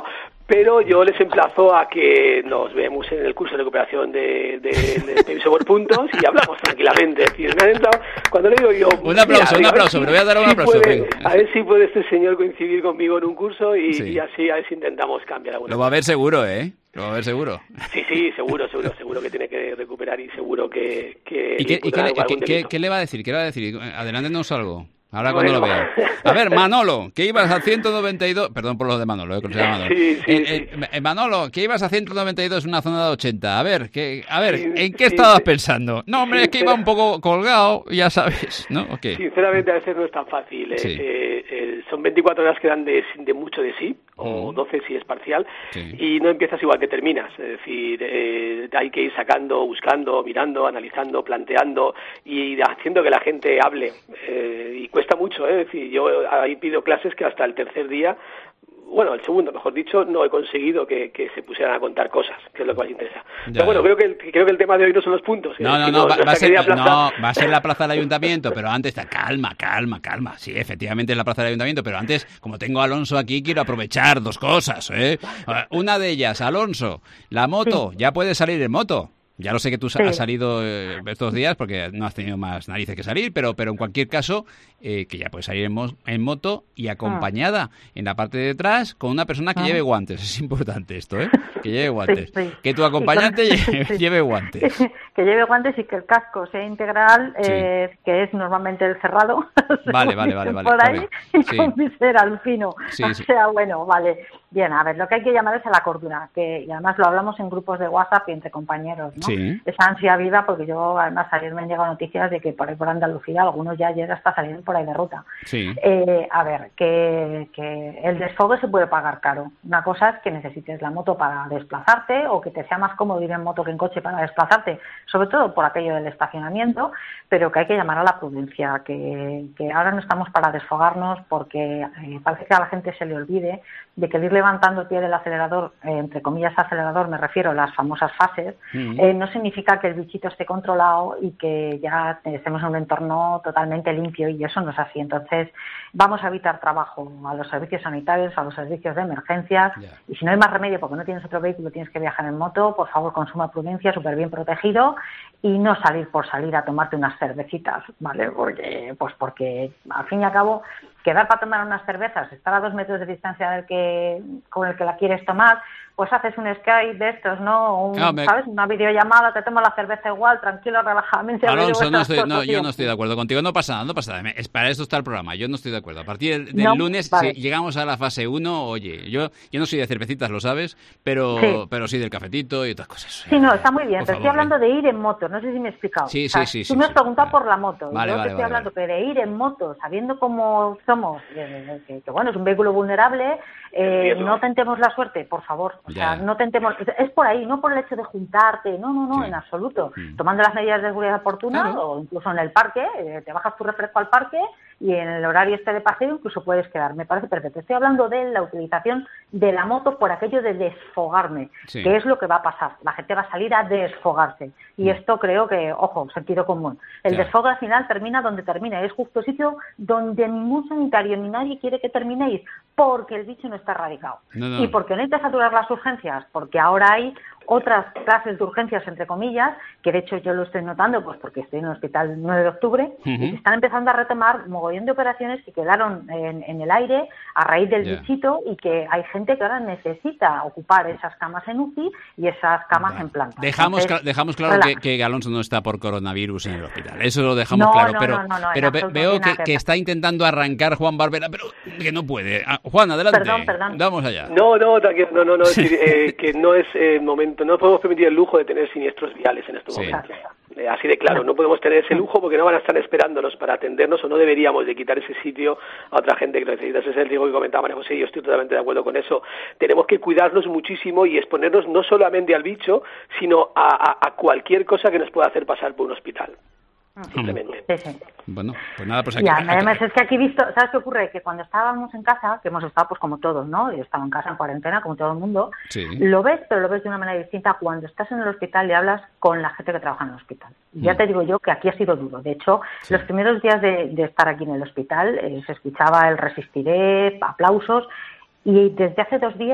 pero yo les emplazo a que nos vemos en el curso de recuperación de, de, de Permiso por puntos y hablamos tranquilamente. Es decir, me han entrado, cuando le digo yo... Un aplauso, mira, un aplauso, si, pero voy a dar un si aplauso. Puede, a ver si puede este señor coincidir conmigo en un curso y, sí. y así a ver si intentamos cambiar alguna Lo va a ver seguro, ¿eh? Lo va a ver seguro. Sí, sí, seguro, seguro, seguro que tiene que recuperar y seguro que... que ¿Y, qué, y qué, le, qué, qué, qué le va a decir? ¿Qué le va a decir? Adelántenos algo. Ahora bueno. cuando lo vea. A ver, Manolo, que ibas a ciento noventa y dos... Perdón por lo de Manolo, ¿eh? Que se llama Manolo. Sí, sí, eh, sí. Eh, Manolo, que ibas a ciento noventa y dos en una zona de ochenta. A ver, que, a ver, Sí, ¿en qué sí, estabas sí. pensando? No, hombre, es que iba un poco colgado, ya sabes, ¿no? Okay. Sinceramente, a veces no es tan fácil. ¿eh? Sí. Eh, eh, son veinticuatro horas que dan de, de mucho de sí, o doce si es parcial, sí. y no empiezas igual que terminas. Es decir, eh, hay que ir sacando, buscando, mirando, analizando, planteando y haciendo que la gente hable. Eh, y cuesta mucho, ¿eh? Es decir, yo ahí pido clases que hasta el tercer día, bueno, el segundo, mejor dicho, no he conseguido que, que se pusieran a contar cosas, que es lo que más interesa. Ya, pero bueno, creo que, el, creo que el tema de hoy no son los puntos. No, ¿eh? no, no, no, va, no, va, a ser, plaza... no, va a ser la plaza del ayuntamiento, pero antes está calma, calma, calma. Sí, efectivamente es la plaza del ayuntamiento, pero antes, como tengo a Alonso aquí, quiero aprovechar dos cosas, ¿eh? Una de ellas, Alonso, la moto, sí. Ya puedes salir en moto. Ya lo sé que tú sí. has salido eh, estos días porque no has tenido más narices que salir, pero pero en cualquier caso, eh, que ya puedes salir en, mo en moto y acompañada ah. en la parte de atrás con una persona que ah. lleve guantes. Es importante esto, ¿eh? Que lleve guantes. Sí, sí. Que tu acompañante con... lleve, sí. lleve guantes. Que lleve guantes y que el casco sea integral, eh, sí. que es normalmente el cerrado. Vale, vale, vale. vale por ahí, y sí. con visera al fino. Sí, o sí. sea, bueno, vale. Bien, a ver, lo que hay que llamar es a la cordura, que y además lo hablamos en grupos de WhatsApp y entre compañeros, ¿no? Sí. Esa ansia viva, porque yo, además, ayer me han llegado noticias de que por ahí por Andalucía, algunos ya ayer hasta salieron por ahí de ruta. Sí. Eh, a ver, que, que el desfogue se puede pagar caro. Una cosa es que necesites la moto para desplazarte o que te sea más cómodo ir en moto que en coche para desplazarte, sobre todo por aquello del estacionamiento, pero que hay que llamar a la prudencia, que, que ahora no estamos para desfogarnos porque eh, parece que a la gente se le olvide de que el ir levantando el pie del acelerador, eh, entre comillas acelerador, me refiero a las famosas fases, uh-huh. eh, no significa que el bichito esté controlado y que ya estemos en un entorno totalmente limpio, y eso no es así. Entonces, vamos a evitar trabajo a los servicios sanitarios, a los servicios de emergencias, yeah. y si no hay más remedio porque no tienes otro vehículo, tienes que viajar en moto, por favor, consuma prudencia, súper bien protegido, y no salir por salir a tomarte unas cervecitas, ¿vale? Porque, pues porque, al fin y al cabo, quedar para tomar unas cervezas, estar a dos metros de distancia del que, con el que la quieres tomar, pues haces un Skype de estos, ¿no? Un, no me... ¿Sabes? Una videollamada, te tomas la cerveza igual, tranquilo, relajadamente. Alonso, no estoy, no, yo no estoy de acuerdo contigo. No pasa nada, no pasa nada. Es para eso está el programa. Yo no estoy de acuerdo. A partir del no, lunes, vale. si llegamos a la fase uno, oye, yo yo no soy de cervecitas, lo sabes, pero sí, pero sí del cafetito y otras cosas. Sí, no, está muy bien. Te estoy hablando de ir en moto. No sé si me he explicado. Sí, o sea, sí, sí. Tú me has sí, preguntado sí, por la moto. Vale, yo vale, te estoy vale, hablando vale. que de ir en moto, sabiendo cómo somos, que, que, que bueno, es un vehículo vulnerable, eh, no tentemos la suerte, por favor. O sea, no tentemos... Es por ahí, no por el hecho de juntarte, no, no, no, sí. en absoluto. Sí. Tomando las medidas de seguridad oportunas, claro. o incluso en el parque, eh, te bajas tu refresco al parque y en el horario este de paseo incluso puedes quedar. Me parece perfecto. Estoy hablando de la utilización de la moto por aquello de desfogarme, sí. que es lo que va a pasar. La gente va a salir a desfogarse. Y sí. esto creo que, ojo, sentido común. El claro. desfogue al final termina donde termina. Es justo el sitio donde ningún sanitario ni nadie quiere que terminéis, porque el bicho no está erradicado. No, no. Y porque no hay que saturar las urgencias, porque ahora hay otras clases de urgencias, entre comillas, que de hecho yo lo estoy notando, pues porque estoy en el hospital nueve de octubre, uh-huh. y están empezando a retomar mogollón de operaciones que quedaron en, en el aire a raíz del yeah. bichito, y que hay gente que ahora necesita ocupar esas camas en U C I y esas camas yeah. en planta. Dejamos, Entonces, cl- dejamos claro que, que Alonso no está por coronavirus en el hospital, eso lo dejamos no, claro, no, pero, no, no, no, pero ve- veo que, que está intentando arrancar Juan Barbera, pero que no puede. Ah, Juan, adelante. Perdón, perdón. Vamos allá. No, no, tranquilo, no, no, no, es decir, eh, que no es el eh, momento, no podemos permitir el lujo de tener siniestros viales en estos sí. momentos. Eh, así de claro, no podemos tener ese lujo porque no van a estar esperándonos para atendernos, o no deberíamos de quitar ese sitio a otra gente que lo necesita. Ese es el riesgo que comentaba María José y yo estoy totalmente de acuerdo con eso. Tenemos que cuidarnos muchísimo y exponernos no solamente al bicho, sino a, a, a cualquier cosa que nos pueda hacer pasar por un hospital. Simplemente. Sí, sí. Bueno, pues nada, pues aquí... Ya, además es que aquí he visto, ¿sabes qué ocurre? Que cuando estábamos en casa, que hemos estado pues como todos, ¿no? Yo estaba en casa en cuarentena, como todo el mundo, sí. lo ves, pero lo ves de una manera distinta cuando estás en el hospital y hablas con la gente que trabaja en el hospital. Mm. Ya te digo yo que aquí ha sido duro. De hecho, sí. los primeros días de, de estar aquí en el hospital, eh, se escuchaba el resistiré, aplausos, y desde hace dos días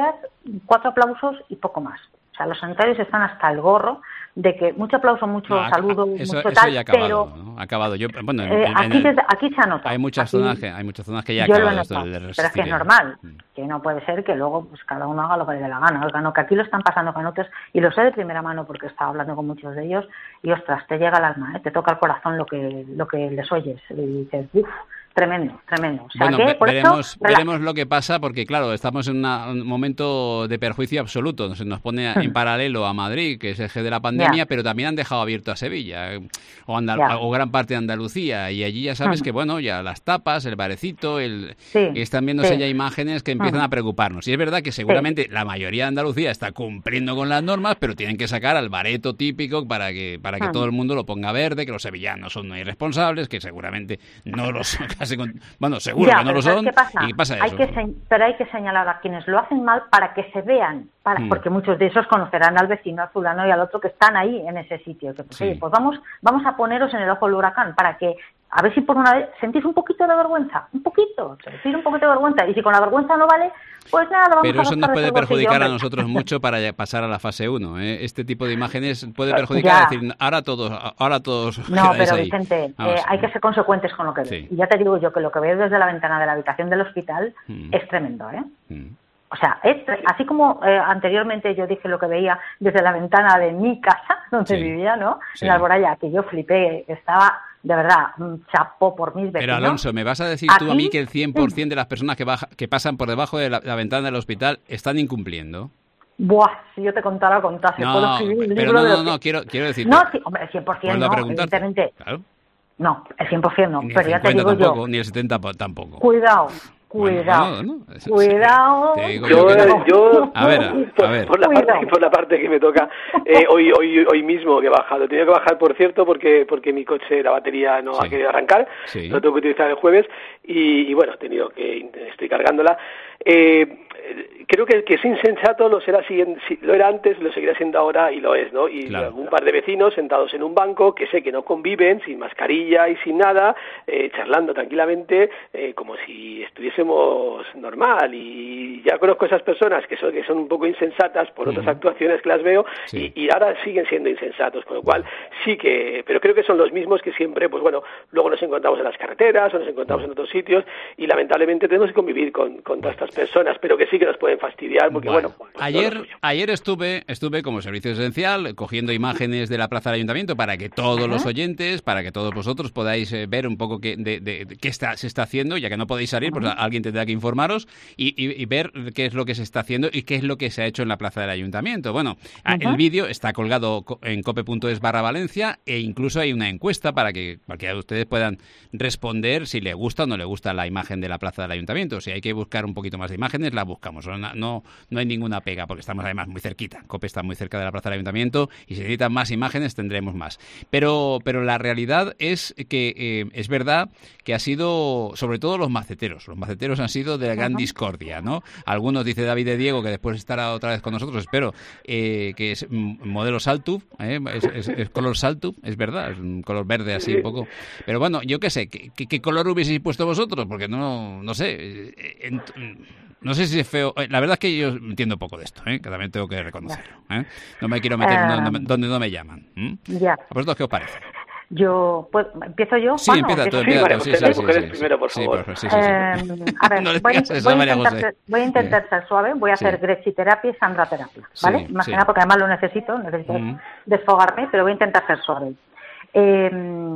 cuatro aplausos y poco más. O sea, los sanitarios están hasta el gorro de que mucho aplauso, mucho no, saludo, eso, mucho eso tal, ya ha acabado, pero ¿no? Ha acabado. Yo, bueno, en, eh, en, aquí, en el, desde, aquí se anota. hay muchas aquí, zonas que hay muchas zonas que ya ha yo acabado lo esto noto, del pero es que es normal, que no puede ser que luego pues cada uno haga lo que le dé la gana. Oiga, no, que aquí lo están pasando con otros y lo sé de primera mano porque he estado hablando con muchos de ellos y ostras, te llega al alma, ¿eh? Te toca el corazón lo que lo que les oyes y dices, uff, tremendo, tremendo. O sea, bueno, que, ve- por veremos, eso, veremos lo que pasa porque, claro, estamos en una, un momento de perjuicio absoluto. Se nos pone en paralelo a Madrid, que es el eje de la pandemia, Ya. pero también han dejado abierto a Sevilla eh, o, Andal- Ya. o gran parte de Andalucía. Y allí ya sabes Mm. que, bueno, ya las tapas, el barecito, el, Sí, y están viéndose sí. ya imágenes que empiezan Mm. a preocuparnos. Y es verdad que seguramente la mayoría de Andalucía está cumpliendo con las normas, pero tienen que sacar al bareto típico para que, para que Mm. todo el mundo lo ponga verde, que los sevillanos son irresponsables, que seguramente no lo son casi con... Bueno, seguro Ya, que no pero lo ¿sabes son. qué pasa? ¿Y qué pasa Hay eso? que se- pero hay que señalar a quienes lo hacen mal para que se vean, para, Mm. porque muchos de esos conocerán al vecino, al fulano y al otro que están ahí en ese sitio. Que, pues, Sí. oye, pues vamos, vamos a poneros en el ojo del huracán para que a ver si por una vez sentís un poquito de vergüenza, un poquito, sentís un poquito de vergüenza. Y si con la vergüenza no vale, pues nada, lo vamos Pero a eso nos gastar puede de su bolsillo, perjudicar a hombre. nosotros mucho para ya pasar a la fase uno. ¿eh? Este tipo de imágenes puede Ya. perjudicar a decir, ahora todos, ahora todos No, quedáis pero ahí. Vicente, Vamos, eh, hay que ser consecuentes con lo que ves. Sí. Y ya te digo yo que lo que veo desde la ventana de la habitación del hospital Mm. es tremendo, ¿eh? Mm. O sea, es tre- así como eh, anteriormente yo dije lo que veía desde la ventana de mi casa, donde Sí. vivía, ¿no? Sí. En Alboraya, que yo flipé, estaba, de verdad, un chapó por mis vecinos. Pero Alonso, ¿me vas a decir tú a Aquí, mí que el cien por ciento de las personas que, baja, que pasan por debajo de la, la ventana del hospital están incumpliendo? Buah, si yo te contara, contase, puedo No, escribir un pero libro no, de no, lo no, que- quiero, quiero decir... No, sí, hombre, el cien por ciento Vuelvo a no, preguntarte. evidentemente. Claro. No, el cien por ciento no, Ni el pero ya te cincuenta digo tampoco, yo, ni el setenta po- tampoco. cuidado, Bueno, cuidado, no, no, eso- cuidado. te digo Yo, que no. yo A ver, a- por, a ver. por la Cuidado. parte, por la parte que me toca, eh, hoy, hoy, hoy mismo que he bajado. He tenido que bajar, por cierto, porque, porque mi coche, la batería no Sí. ha querido arrancar. Sí. Lo tengo que utilizar el jueves y, y bueno, he tenido que, estoy cargándola. Eh, creo que, que es insensato, lo será siguiendo, si- lo era antes, lo seguirá siendo ahora y lo es, ¿no? Y Claro. un par de vecinos sentados en un banco que sé que no conviven, sin mascarilla y sin nada, eh, charlando tranquilamente, eh, como si estuviésemos normal. Y ya conozco esas personas que son, que son un poco insensatas por otras Ujú. actuaciones que las veo Sí. y, y ahora siguen siendo insensatos, con lo cual sí que, pero creo que son los mismos que siempre, pues bueno, luego nos encontramos en las carreteras o nos encontramos en otros sitios y lamentablemente tenemos que convivir con, con todas estas personas, pero que sí que nos pueden fastidiar porque bueno, Bueno, pues, todo lo ayer, suyo. ayer estuve, estuve como servicio esencial cogiendo imágenes de la plaza del ayuntamiento para que todos los oyentes, para que todos vosotros podáis eh, ver un poco qué, de, de- de qué está, se está haciendo, ya que no podéis salir, pues a- alguien tendrá que informaros y, y- y ver qué es lo que se está haciendo y qué es lo que se ha hecho en la plaza del ayuntamiento. Bueno, a- el vídeo está colgado co- en cope.es barra Valencia e incluso hay una encuesta para que cualquiera de ustedes puedan responder si le gusta o no le gusta la imagen de la plaza del ayuntamiento. Si hay que buscar un poquito más de imágenes, la buscamos. No, no, no hay ninguna pega, porque estamos además muy cerquita. Cope está muy cerca de la plaza del ayuntamiento y si necesitan más imágenes tendremos más. Pero, pero la realidad es que eh, es verdad que ha sido, sobre todo los maceteros. Los maceteros han sido de la gran discordia, ¿no? Algunos, dice David de Diego, que después estará otra vez con nosotros, espero, eh, que es mm, modelo Saltub, ¿eh? es, es- es color Saltub, es verdad, es un color verde así un poco. Pero bueno, yo qué sé, ¿qué, qué, qué color hubieseis puesto vosotros? Porque no, no sé, eh, en- no sé si es feo. Eh, La verdad es que yo entiendo poco de esto, ¿eh? Que también tengo que reconocerlo. ¿eh? No me quiero meter Eh, donde, no me- donde no me llaman. ¿m? Ya, ¿A vosotros qué os parece? yo, pues, ¿empiezo yo, Sí, Juan, o empieza tú, empiezo empieza María tú. Sí, José, sí, las sí, mujeres sí, sí. primero, por Sí, favor. sí, sí, sí. Eh, a ver, No le voy, digas eso voy a a María intentar José. ser, voy a intentar ser suave, voy a Sí. hacer grechiterapia y sandraterapia, ¿vale? Sí, Más sí. que nada porque además lo necesito, necesito Mm. desfogarme, pero voy a intentar ser suave. Eh,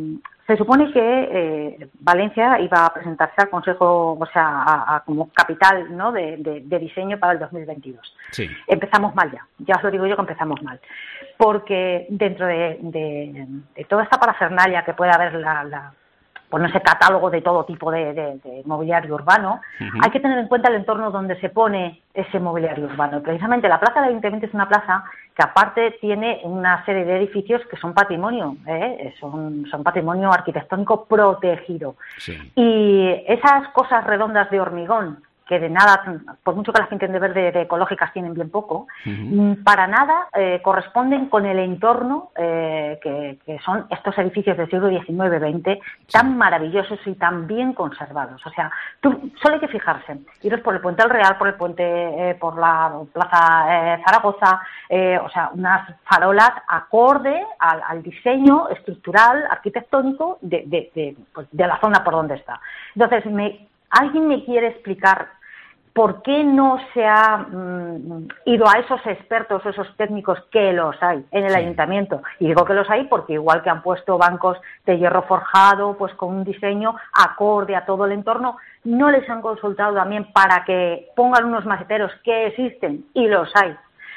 se supone que eh, Valencia iba a presentarse al Consejo, o sea, a, a como capital, ¿no?, de, de, de diseño para el dos mil veintidós. Sí. Empezamos mal ya, ya os lo digo yo que empezamos mal, porque dentro de, de, de toda esta parafernalia que puede haber, la, la, pues no sé, catálogo de todo tipo de, de, de mobiliario urbano, Ujú. hay que tener en cuenta el entorno donde se pone ese mobiliario urbano. Precisamente la plaza del Ayuntamiento es una plaza que aparte tiene una serie de edificios que son patrimonio, ¿eh? son, son patrimonio arquitectónico protegido. Sí. Y esas cosas redondas de hormigón que de nada, por mucho que las pinten de verde, de ecológicas tienen bien poco, uh-huh. para nada eh, corresponden con el entorno eh, que, que son estos edificios del siglo diecinueve veinte tan maravillosos y tan bien conservados. O sea, tú, solo hay que fijarse, iros por el Puente del Real, por el puente, eh, por la Plaza eh, Zaragoza, eh, o sea, unas farolas acorde al, al diseño estructural, arquitectónico de, de, de, pues, de la zona por donde está. Entonces, me, ¿alguien me quiere explicar por qué no se ha mm, ido a esos expertos, esos técnicos que los hay en el sí. ayuntamiento? Y digo que los hay porque igual que han puesto bancos de hierro forjado, pues con un diseño acorde a todo el entorno, no les han consultado también para que pongan unos maceteros que existen, y los hay,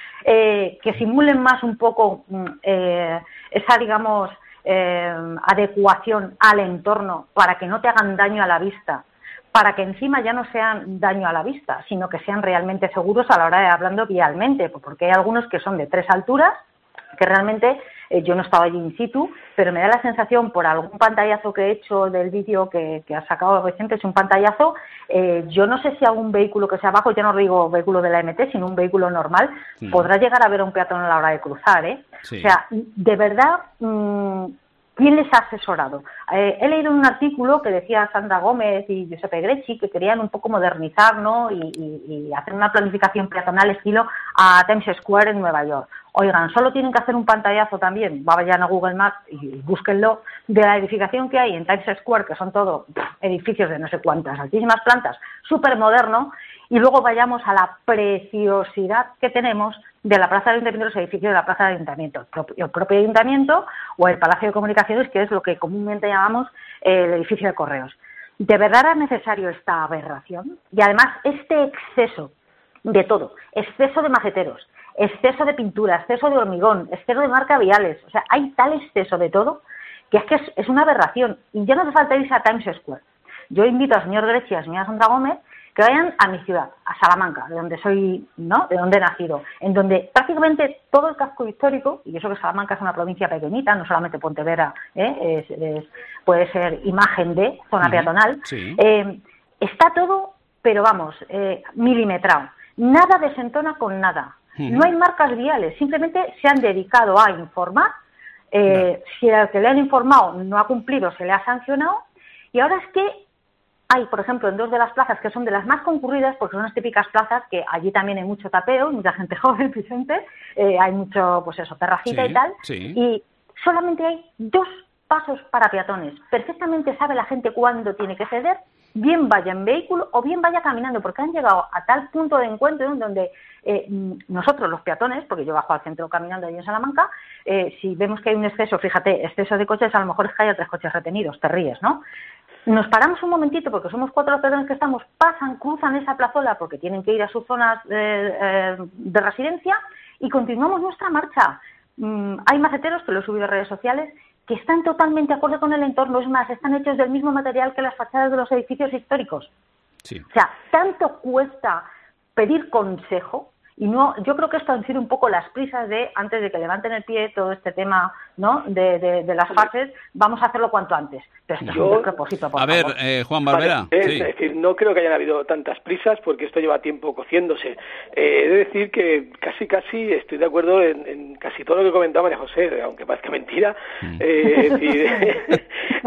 eh, que simulen más un poco eh, esa, digamos, eh, adecuación al entorno para que no te hagan daño a la vista, para que encima ya no sean daño a la vista, sino que sean realmente seguros a la hora de hablando vialmente, porque hay algunos que son de tres alturas, que realmente eh, yo no estaba allí in situ, pero me da la sensación, por algún pantallazo que he hecho del vídeo que, que ha sacado reciente, es un pantallazo, eh, yo no sé si algún vehículo que sea abajo, ya no digo vehículo de la M T, sino un vehículo normal, sí. podrá llegar a ver a un peatón a la hora de cruzar, ¿eh? Sí. O sea, de verdad... Mmm, ¿quién les ha asesorado? Eh, he leído un artículo que decía Sandra Gómez y Giuseppe Grecci que querían un poco modernizar, ¿no? y, y, y hacer una planificación peatonal estilo a Times Square en Nueva York. Oigan, solo tienen que hacer un pantallazo también, vayan a Google Maps y búsquenlo, de la edificación que hay en Times Square, que son todo edificios de no sé cuántas, altísimas plantas, súper moderno, y luego vayamos a la preciosidad que tenemos de la Plaza del Ayuntamiento, los edificios de la Plaza del Ayuntamiento, el propio Ayuntamiento o el Palacio de Comunicaciones, que es lo que comúnmente llamamos el edificio de Correos. ¿De verdad era necesario esta aberración? Y además este exceso de todo, exceso de maceteros, exceso de pintura, exceso de hormigón, exceso de marca viales, o sea, hay tal exceso de todo que es que es, es una aberración. Y ya no hace falta irse a Times Square. Yo invito al señor Grecci y a la señora Sandra Gómez que vayan a mi ciudad, a Salamanca, de donde soy, ¿no? De donde he nacido, en donde prácticamente todo el casco histórico, y eso que Salamanca es una provincia pequeñita, no solamente Pontevedra, ¿eh? es, es, puede ser imagen de zona uh-huh. peatonal, sí. eh, está todo, pero vamos, eh, milimetrado, nada desentona con nada, uh-huh. no hay marcas viales, simplemente se han dedicado a informar, eh, no. si al que le han informado no ha cumplido, se le ha sancionado, y ahora es que hay, por ejemplo, en dos de las plazas que son de las más concurridas, porque son las típicas plazas que allí también hay mucho tapeo, mucha gente joven, Vicente, eh, hay mucho, pues eso, terracita sí, y tal, sí. y solamente hay dos pasos para peatones. Perfectamente sabe la gente cuándo tiene que ceder, bien vaya en vehículo o bien vaya caminando, porque han llegado a tal punto de encuentro donde eh, nosotros los peatones, porque yo bajo al centro caminando allí en Salamanca, eh, si vemos que hay un exceso, fíjate, exceso de coches, a lo mejor es que haya tres coches retenidos, te ríes, ¿no? Nos paramos un momentito porque somos cuatro los peatones que estamos, pasan, cruzan esa plazola porque tienen que ir a sus zonas eh, eh, de residencia y continuamos nuestra marcha. Mm, hay maceteros, que lo he subido a redes sociales, que están totalmente acorde con el entorno, es más, están hechos del mismo material que las fachadas de los edificios históricos. Sí. O sea, tanto cuesta pedir consejo. Y no, yo creo que esto han sido un poco las prisas de, antes de que levanten el pie todo este tema, ¿no? de, de, de las fases, vamos a hacerlo cuanto antes. Pero esto yo, es un propósito, por A favor. ver, eh, Juan Barbera. Vale, es, sí. es decir, no creo que hayan habido tantas prisas porque esto lleva tiempo cociéndose. Eh, he de decir que casi, casi estoy de acuerdo en, en casi todo lo que comentaba María José, aunque parezca mentira. Mm. Eh, es decir,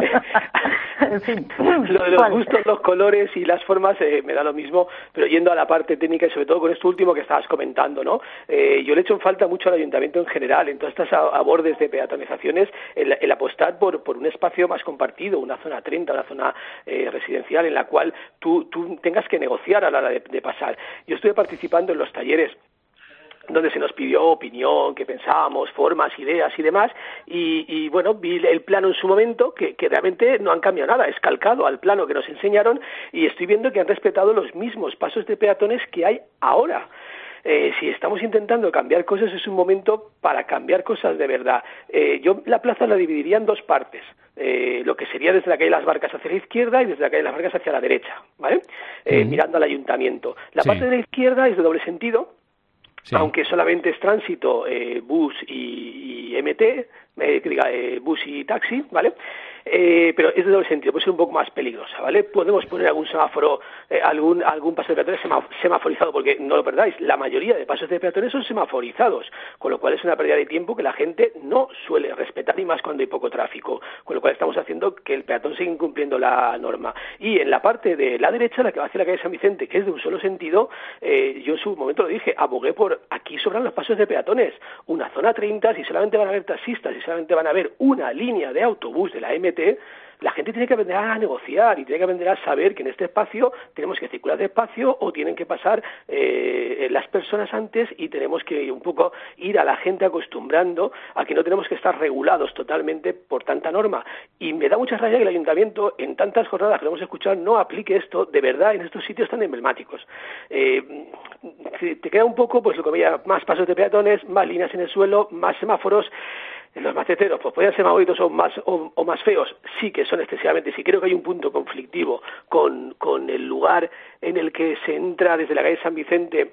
en fin, lo de los gustos, los colores y las formas eh, me da lo mismo, pero yendo a la parte técnica y sobre todo con esto último que estabas comentando, ¿no? Eh, yo le echo en falta mucho al ayuntamiento en general, en todas estas abordes de peatonizaciones, el, el apostar por, por un espacio más compartido, una zona treinta, una zona eh, residencial en la cual tú, tú tengas que negociar a la hora de, de pasar. Yo estuve participando en los talleres donde se nos pidió opinión, qué pensábamos, formas, ideas y demás, y, y bueno, vi el plano en su momento, que, que realmente no han cambiado nada, es calcado al plano que nos enseñaron, y estoy viendo que han respetado los mismos pasos de peatones que hay ahora. Eh, si estamos intentando cambiar cosas, es un momento para cambiar cosas de verdad. Eh, yo la plaza la dividiría en dos partes, eh, lo que sería desde la calle de las Barcas hacia la izquierda y desde la calle de las Barcas hacia la derecha, ¿vale? Eh, mm. Mirando al ayuntamiento. La sí. parte de la izquierda es de doble sentido, sí. aunque solamente es tránsito, eh, bus y, y M T, eh, diga, eh, bus y taxi, ¿vale? eh, pero es de doble sentido, puede ser un poco más peligrosa, ¿vale? Podemos poner algún semáforo, eh, algún algún paso de peatones semaf- semaforizado, porque no lo perdáis, la mayoría de pasos de peatones son semaforizados, con lo cual es una pérdida de tiempo que la gente no suele respetar, y más cuando hay poco tráfico, con lo cual estamos haciendo que el peatón siga incumpliendo la norma. Y en la parte de la derecha, la que va hacia la calle San Vicente, que es de un solo sentido, eh, yo en su momento lo dije, abogué por aquí sobran los pasos de peatones, una zona treinta, si solamente van a haber taxistas, si solamente van a haber una línea de autobús de la M T, la gente tiene que aprender a negociar y tiene que aprender a saber que en este espacio tenemos que circular despacio o tienen que pasar eh, las personas antes, y tenemos que un poco ir a la gente acostumbrando a que no tenemos que estar regulados totalmente por tanta norma. Y me da mucha rabia que el ayuntamiento en tantas jornadas que lo hemos escuchado no aplique esto de verdad en estos sitios tan emblemáticos. Eh, te queda un poco, pues lo que veía, más pasos de peatones, más líneas en el suelo, más semáforos. Los maceteros, pues pueden ser más bonitos o más, o, o más feos, sí que son excesivamente, sí creo que hay un punto conflictivo con, con el lugar en el que se entra desde la calle San Vicente,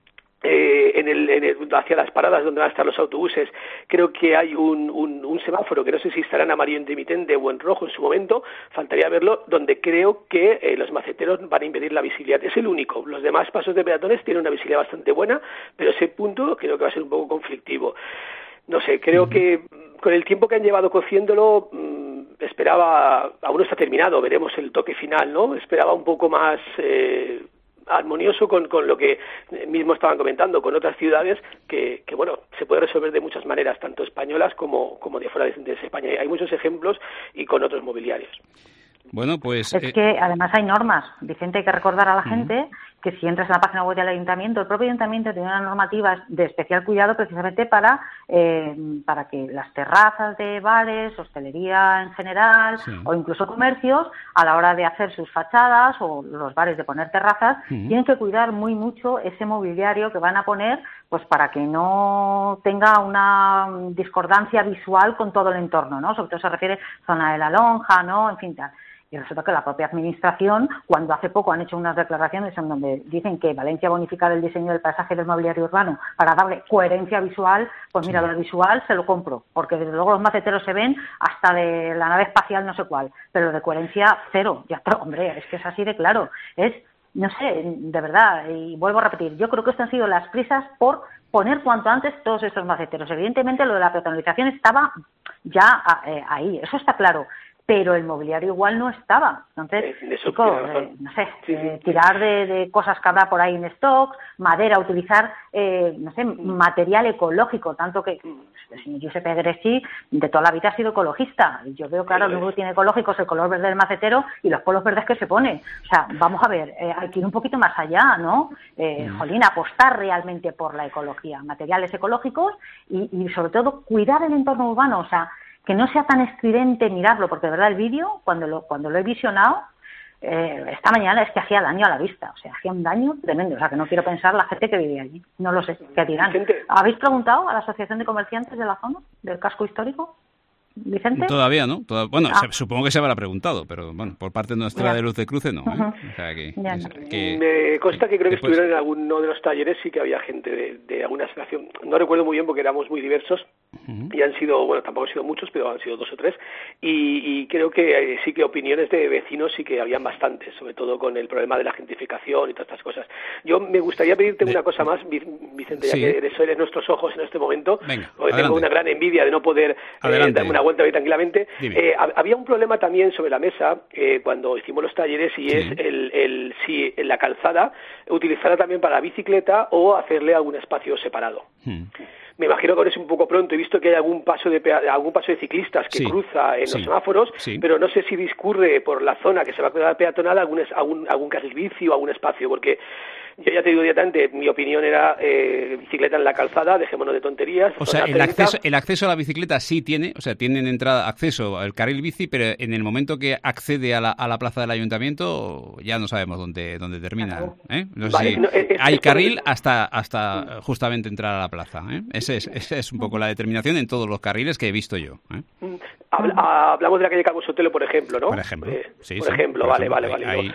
eh, en el, en el, hacia las paradas donde van a estar los autobuses. Creo que hay un, un, un semáforo que no sé si estará en amarillo intermitente o en rojo en su momento, faltaría verlo, donde creo que eh, los maceteros van a impedir la visibilidad. Es el único, los demás pasos de peatones tienen una visibilidad bastante buena, pero ese punto creo que va a ser un poco conflictivo. No sé, creo uh-huh. que con el tiempo que han llevado cociéndolo, mmm, esperaba, aún no está terminado, veremos el toque final, ¿no? Esperaba un poco más eh, armonioso con, con lo que mismo estaban comentando, con otras ciudades que, que, bueno, se puede resolver de muchas maneras, tanto españolas como, como de fuera de, de España. Hay muchos ejemplos y con otros mobiliarios. Bueno, pues... Es eh... que además hay normas, Vicente, hay que recordar a la uh-huh. gente que si entras en la página web del ayuntamiento, el propio ayuntamiento tiene unas normativas de especial cuidado precisamente para eh, para que las terrazas de bares, hostelería en general, sí. o incluso comercios, a la hora de hacer sus fachadas o los bares de poner terrazas, uh-huh. tienen que cuidar muy mucho ese mobiliario que van a poner, pues para que no tenga una discordancia visual con todo el entorno, ¿no? Sobre todo se refiere a zona de la lonja, ¿no? En fin, tal. Y resulta que la propia administración, cuando hace poco han hecho unas declaraciones en donde dicen que Valencia ha bonificado el diseño del paisaje del mobiliario urbano para darle coherencia visual, pues mira, sí. lo visual se lo compro, porque desde luego los maceteros se ven hasta de la nave espacial no sé cuál, pero lo de coherencia cero, ya está, hombre, es que es así de claro, es, no sé, de verdad, y vuelvo a repetir, yo creo que estas han sido las prisas por poner cuanto antes todos estos maceteros. Evidentemente lo de la peatonalización estaba ya eh, ahí, eso está claro, pero el mobiliario igual no estaba. Entonces, chico, eh, no sé, sí, sí. Eh, tirar de, de cosas que habrá por ahí en stock, madera, utilizar, eh, no sé, material ecológico, tanto que el señor Giuseppe Greci de toda la vida ha sido ecologista. Y yo veo que ahora lo único que tiene ecológico es el color verde del macetero y los polos verdes que se pone. O sea, vamos a ver, eh, hay que ir un poquito más allá, ¿no? Eh, mm. Jolín, apostar realmente por la ecología, materiales ecológicos y, y sobre todo cuidar el entorno urbano, o sea, que no sea tan estridente mirarlo, porque de verdad el vídeo, cuando lo cuando lo he visionado, eh, esta mañana es que hacía daño a la vista, o sea, hacía un daño tremendo, o sea, que no quiero pensar la gente que vivía allí, no lo sé, qué dirán. ¿Habéis preguntado a la Asociación de Comerciantes de la zona, del casco histórico? Vicente. Todavía no. Toda, bueno, ah. se, supongo que se habrá preguntado, pero bueno, por parte nuestra ya. de Luz de Cruce no. ¿eh? Uh-huh. O sea que, ya. es, que, Me consta que creo después... que estuvieron en alguno de los talleres, sí que había gente de, de alguna asociación. No recuerdo muy bien porque éramos muy diversos uh-huh. y han sido, bueno, tampoco han sido muchos, pero han sido dos o tres. Y, y creo que eh, sí que opiniones de vecinos sí que habían bastantes, sobre todo con el problema de la gentrificación y todas estas cosas. Yo me gustaría pedirte de... una cosa más, Vicente, ya sí. que eres, eres nuestros ojos en este momento. Venga, porque adelante. tengo una gran envidia de no poder eh, darme una vuelta ahí tranquilamente. Eh, había un problema también sobre la mesa eh, cuando hicimos los talleres y sí. es el, el si la calzada utilizarla también para la bicicleta o hacerle algún espacio separado. Hmm. Me imagino que ahora es un poco pronto. He visto que hay algún paso de algún paso de ciclistas que sí. cruza en sí. los semáforos, sí. pero no sé si discurre por la zona que se va a quedar peatonal algún, algún, algún carril bici o algún espacio, porque yo ya te digo directamente, mi opinión era eh, bicicleta en la calzada, dejémonos de tonterías. O sea, el acceso, el acceso a la bicicleta sí tiene, o sea, tienen entrada, acceso al carril bici, pero en el momento que accede a la, a la plaza del ayuntamiento ya no sabemos dónde, dónde termina. ¿eh? No sé vale, si no, es, hay es, carril es, hasta hasta justamente entrar a la plaza. ¿eh? Ese es, esa es un poco la determinación en todos los carriles que he visto yo. ¿eh? Habla, hablamos de la calle Calvo Sotelo, por ejemplo, ¿no? Por ejemplo, eh, sí, por sí, ejemplo, por vale, ejemplo, vale, vale. Hay,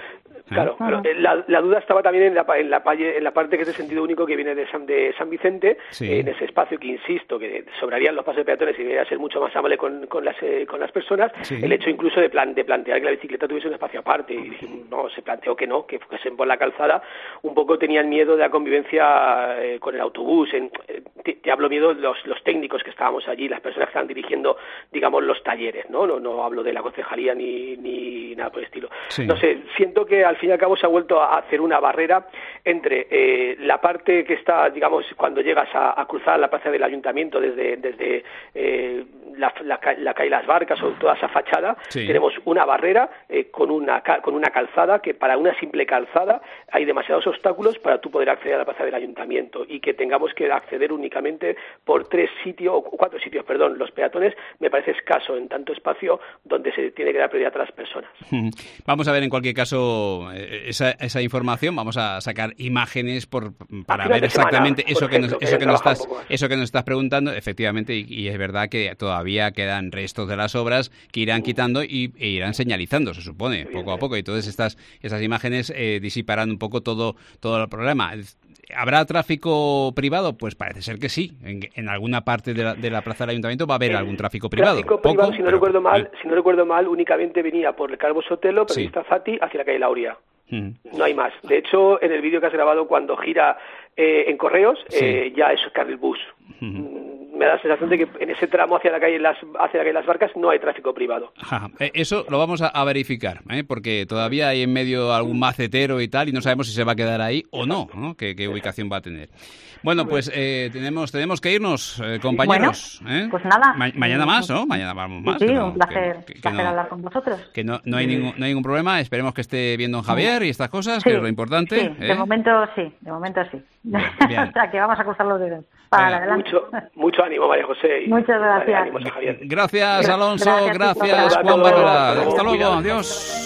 Claro, pero la, la duda estaba también en la, en, la, en la parte que es de sentido único que viene de San, de San Vicente, sí. en ese espacio que, insisto, que sobrarían los pasos de peatones y debería ser mucho más amable con, con, las, eh, con las personas, sí. el hecho incluso de, plan, de plantear que la bicicleta tuviese un espacio aparte, y dijimos, no, se planteó que no, que fuesen por la calzada, un poco tenían miedo de la convivencia eh, con el autobús, en, eh, te, te hablo miedo los, los técnicos que estábamos allí, las personas que estaban dirigiendo, digamos, los talleres, ¿no? No, no hablo de la concejalía ni, ni nada por el estilo. Sí. No sé, siento que al fin y al cabo se ha vuelto a hacer una barrera entre eh, la parte que está, digamos, cuando llegas a, a cruzar la plaza del ayuntamiento desde, desde eh, la, la, la calle Las Barcas o toda esa fachada, sí. tenemos una barrera eh, con, una, con una calzada que para una simple calzada hay demasiados obstáculos para tú poder acceder a la plaza del ayuntamiento y que tengamos que acceder únicamente por tres sitios, o cuatro sitios, perdón, los peatones, me parece escaso en tanto espacio donde se tiene que dar prioridad a las personas. Vamos a ver en cualquier caso esa, esa información, vamos a sacar imágenes por, para ver exactamente semana, eso, ejemplo, que nos, eso, que nos estás, eso que nos estás preguntando, efectivamente, y, y es verdad que todavía quedan restos de las obras que irán quitando y e irán señalizando, se supone, bien, poco a poco, y todas estas esas imágenes eh, disiparán un poco todo, todo el problema. ¿Habrá tráfico privado? Pues parece ser que sí. En, en alguna parte de la, de la plaza del ayuntamiento va a haber el algún tráfico privado. Tráfico Poco, privado, si no pero, recuerdo mal, eh. si no recuerdo mal, únicamente venía por el Calvo Sotelo, periodista sí. Zati, hacia la calle Lauria. Mm. No hay más. De hecho, en el vídeo que has grabado cuando gira eh, en Correos, sí. eh, ya es carril bus. Mm. Me da la sensación de que en ese tramo hacia la calle Las, hacia la calle Las Barcas no hay tráfico privado. Ajá. Eso lo vamos a, a verificar, ¿eh? Porque todavía hay en medio algún macetero y tal, y no sabemos si se va a quedar ahí o no, ¿no? ¿Qué, qué ubicación va a tener? Bueno, pues eh, tenemos tenemos que irnos, eh, compañeros. Bueno, ¿eh? pues nada. Ma- mañana más, ¿no? Mañana vamos más. Sí, sí, no, un placer, que, que, placer que no, hablar con vosotros. Que no, no, hay ningún, no hay ningún problema. Esperemos que esté bien don Javier y estas cosas, sí, que es lo importante. Sí, ¿eh? de momento sí, de momento sí. Bien, bien. O sea, que vamos a cruzar los dedos para adelante. Mucho, mucho ánimo, María José. Y Muchas gracias. ánimos a Javier. Gracias, Alonso. Gracias, Gracias, gracias Juan Barberá. Hasta Hasta luego. luego. Adiós.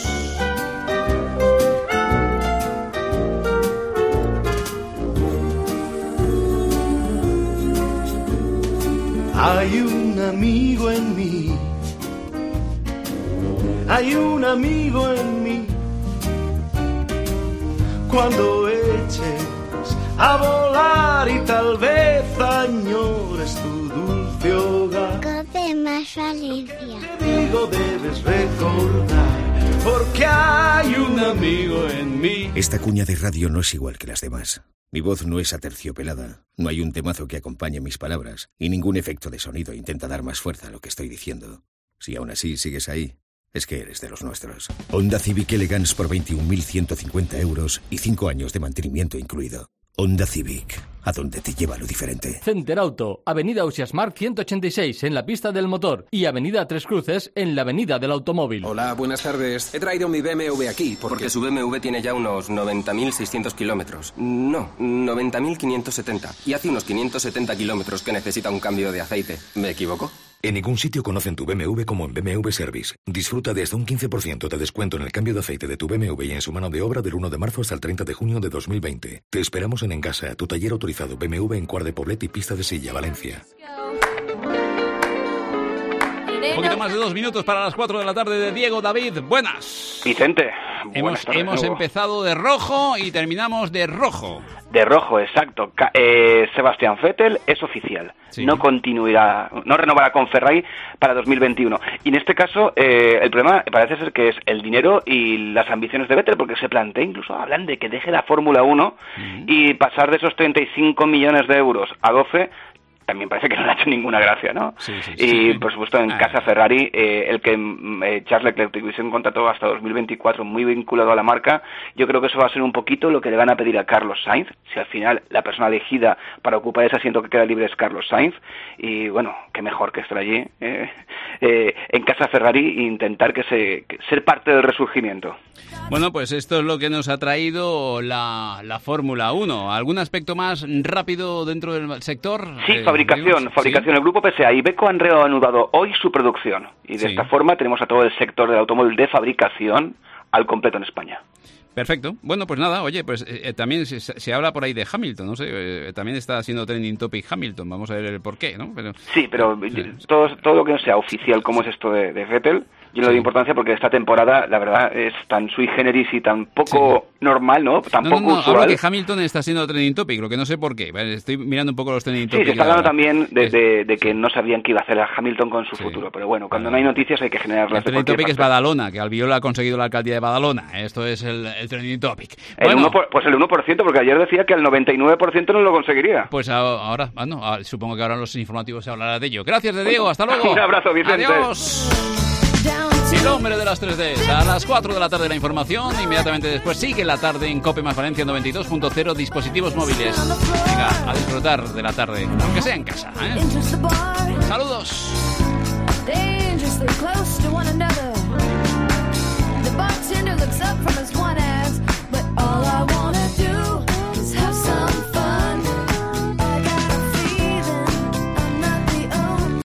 Hay un amigo en mí, hay un amigo en mí. Cuando eches a volar y tal vez añores tu dulce hogar, Cope más Valencia. te digo debes recordar, porque hay un amigo en mí. Esta cuña de radio no es igual que las demás. Mi voz no es aterciopelada, no hay un temazo que acompañe mis palabras, y ningún efecto de sonido intenta dar más fuerza a lo que estoy diciendo. Si aún así sigues ahí, es que eres de los nuestros. Honda Civic Elegance por veintiún mil ciento cincuenta euros y cinco años de mantenimiento incluido. Honda Civic, a donde te lleva lo diferente. Center Auto, Avenida Ausiasmark ciento ochenta y seis en la pista del motor y Avenida Tres Cruces en la Avenida del Automóvil. Hola, buenas tardes. He traído mi B M W aquí porque, porque su B M W tiene ya unos noventa mil seiscientos kilómetros. No, noventa mil quinientos setenta. Y hace unos quinientos setenta kilómetros que necesita un cambio de aceite. ¿Me equivoco? En ningún sitio conocen tu B M W como en B M W Service. Disfruta de hasta un quince por ciento de descuento en el cambio de aceite de tu B M W y en su mano de obra del uno de marzo hasta el treinta de junio de dos mil veinte. Te esperamos en Engasa, tu taller autorizado B M W en Cuart de Poblet y Pista de Silla, Valencia. Un poquito más de dos minutos para las cuatro de la tarde de Diego, David. Buenas. Vicente. Hemos, tardes, hemos empezado de rojo y terminamos de rojo. De rojo, exacto. Ca- eh, Sebastián Vettel es oficial. Sí. No continuará, no renovará con Ferrari para dos mil veintiuno. Y en este caso, eh, el problema parece ser que es el dinero y las ambiciones de Vettel, porque se plantea, incluso hablan de que deje la Fórmula uno uh-huh. y pasar de esos treinta y cinco millones de euros a doce. También parece que no le ha hecho ninguna gracia, ¿no? Sí, sí, y, sí. por supuesto, en ah. casa Ferrari, eh, el que eh, Charles Leclerc tuviese un contrato hasta dos mil veinticuatro muy vinculado a la marca, yo creo que eso va a ser un poquito lo que le van a pedir a Carlos Sainz, si al final la persona elegida para ocupar ese asiento que queda libre es Carlos Sainz, y bueno, qué mejor que estar allí, eh, eh, en casa Ferrari e intentar que se, que ser parte del resurgimiento. Bueno, pues esto es lo que nos ha traído la, la Fórmula uno. ¿Algún aspecto más rápido dentro del sector? Sí, eh, fabricación. ¿sí? Fabricación. El grupo P S A y Iveco han reanudado hoy su producción. Y de sí. esta forma tenemos a todo el sector del automóvil de fabricación al completo en España. Perfecto. Bueno, pues nada, oye, pues eh, también se, se habla por ahí de Hamilton, no sé, eh, también está siendo trending topic Hamilton, vamos a ver el por qué, ¿no? Pero, sí, pero sí. Todo, todo lo que no sea oficial como es esto de, de Vettel, yo le doy importancia porque esta temporada, la verdad, es tan sui generis y tan poco sí. normal, ¿no? Tan no, poco no, no, usual. Hablo que Hamilton está siendo trending topic, lo que no sé por qué. Vale, estoy mirando un poco los trending topics. Sí, se está hablando también de, de, de que no sabían qué iba a hacer a Hamilton con su sí. futuro, pero bueno, cuando vale. no hay noticias hay que generarlas. El trending topic parte. es Badalona, que Albiol ha conseguido la alcaldía de Badalona. Esto es el, el trending topic. El bueno, uno por, pues el uno por ciento, porque ayer decía que el noventa y nueve por ciento no lo conseguiría. Pues ahora, bueno, supongo que ahora en los informativos se hablará de ello. Gracias, de Diego, hasta luego. Un abrazo, Vicente. Adiós. El hombre de las tres D. A las cuatro de la tarde la información, inmediatamente después sigue la tarde en Cope más Valencia noventa y dos punto cero, dispositivos móviles. Venga, a disfrutar de la tarde, aunque sea en casa, ¿eh? Saludos.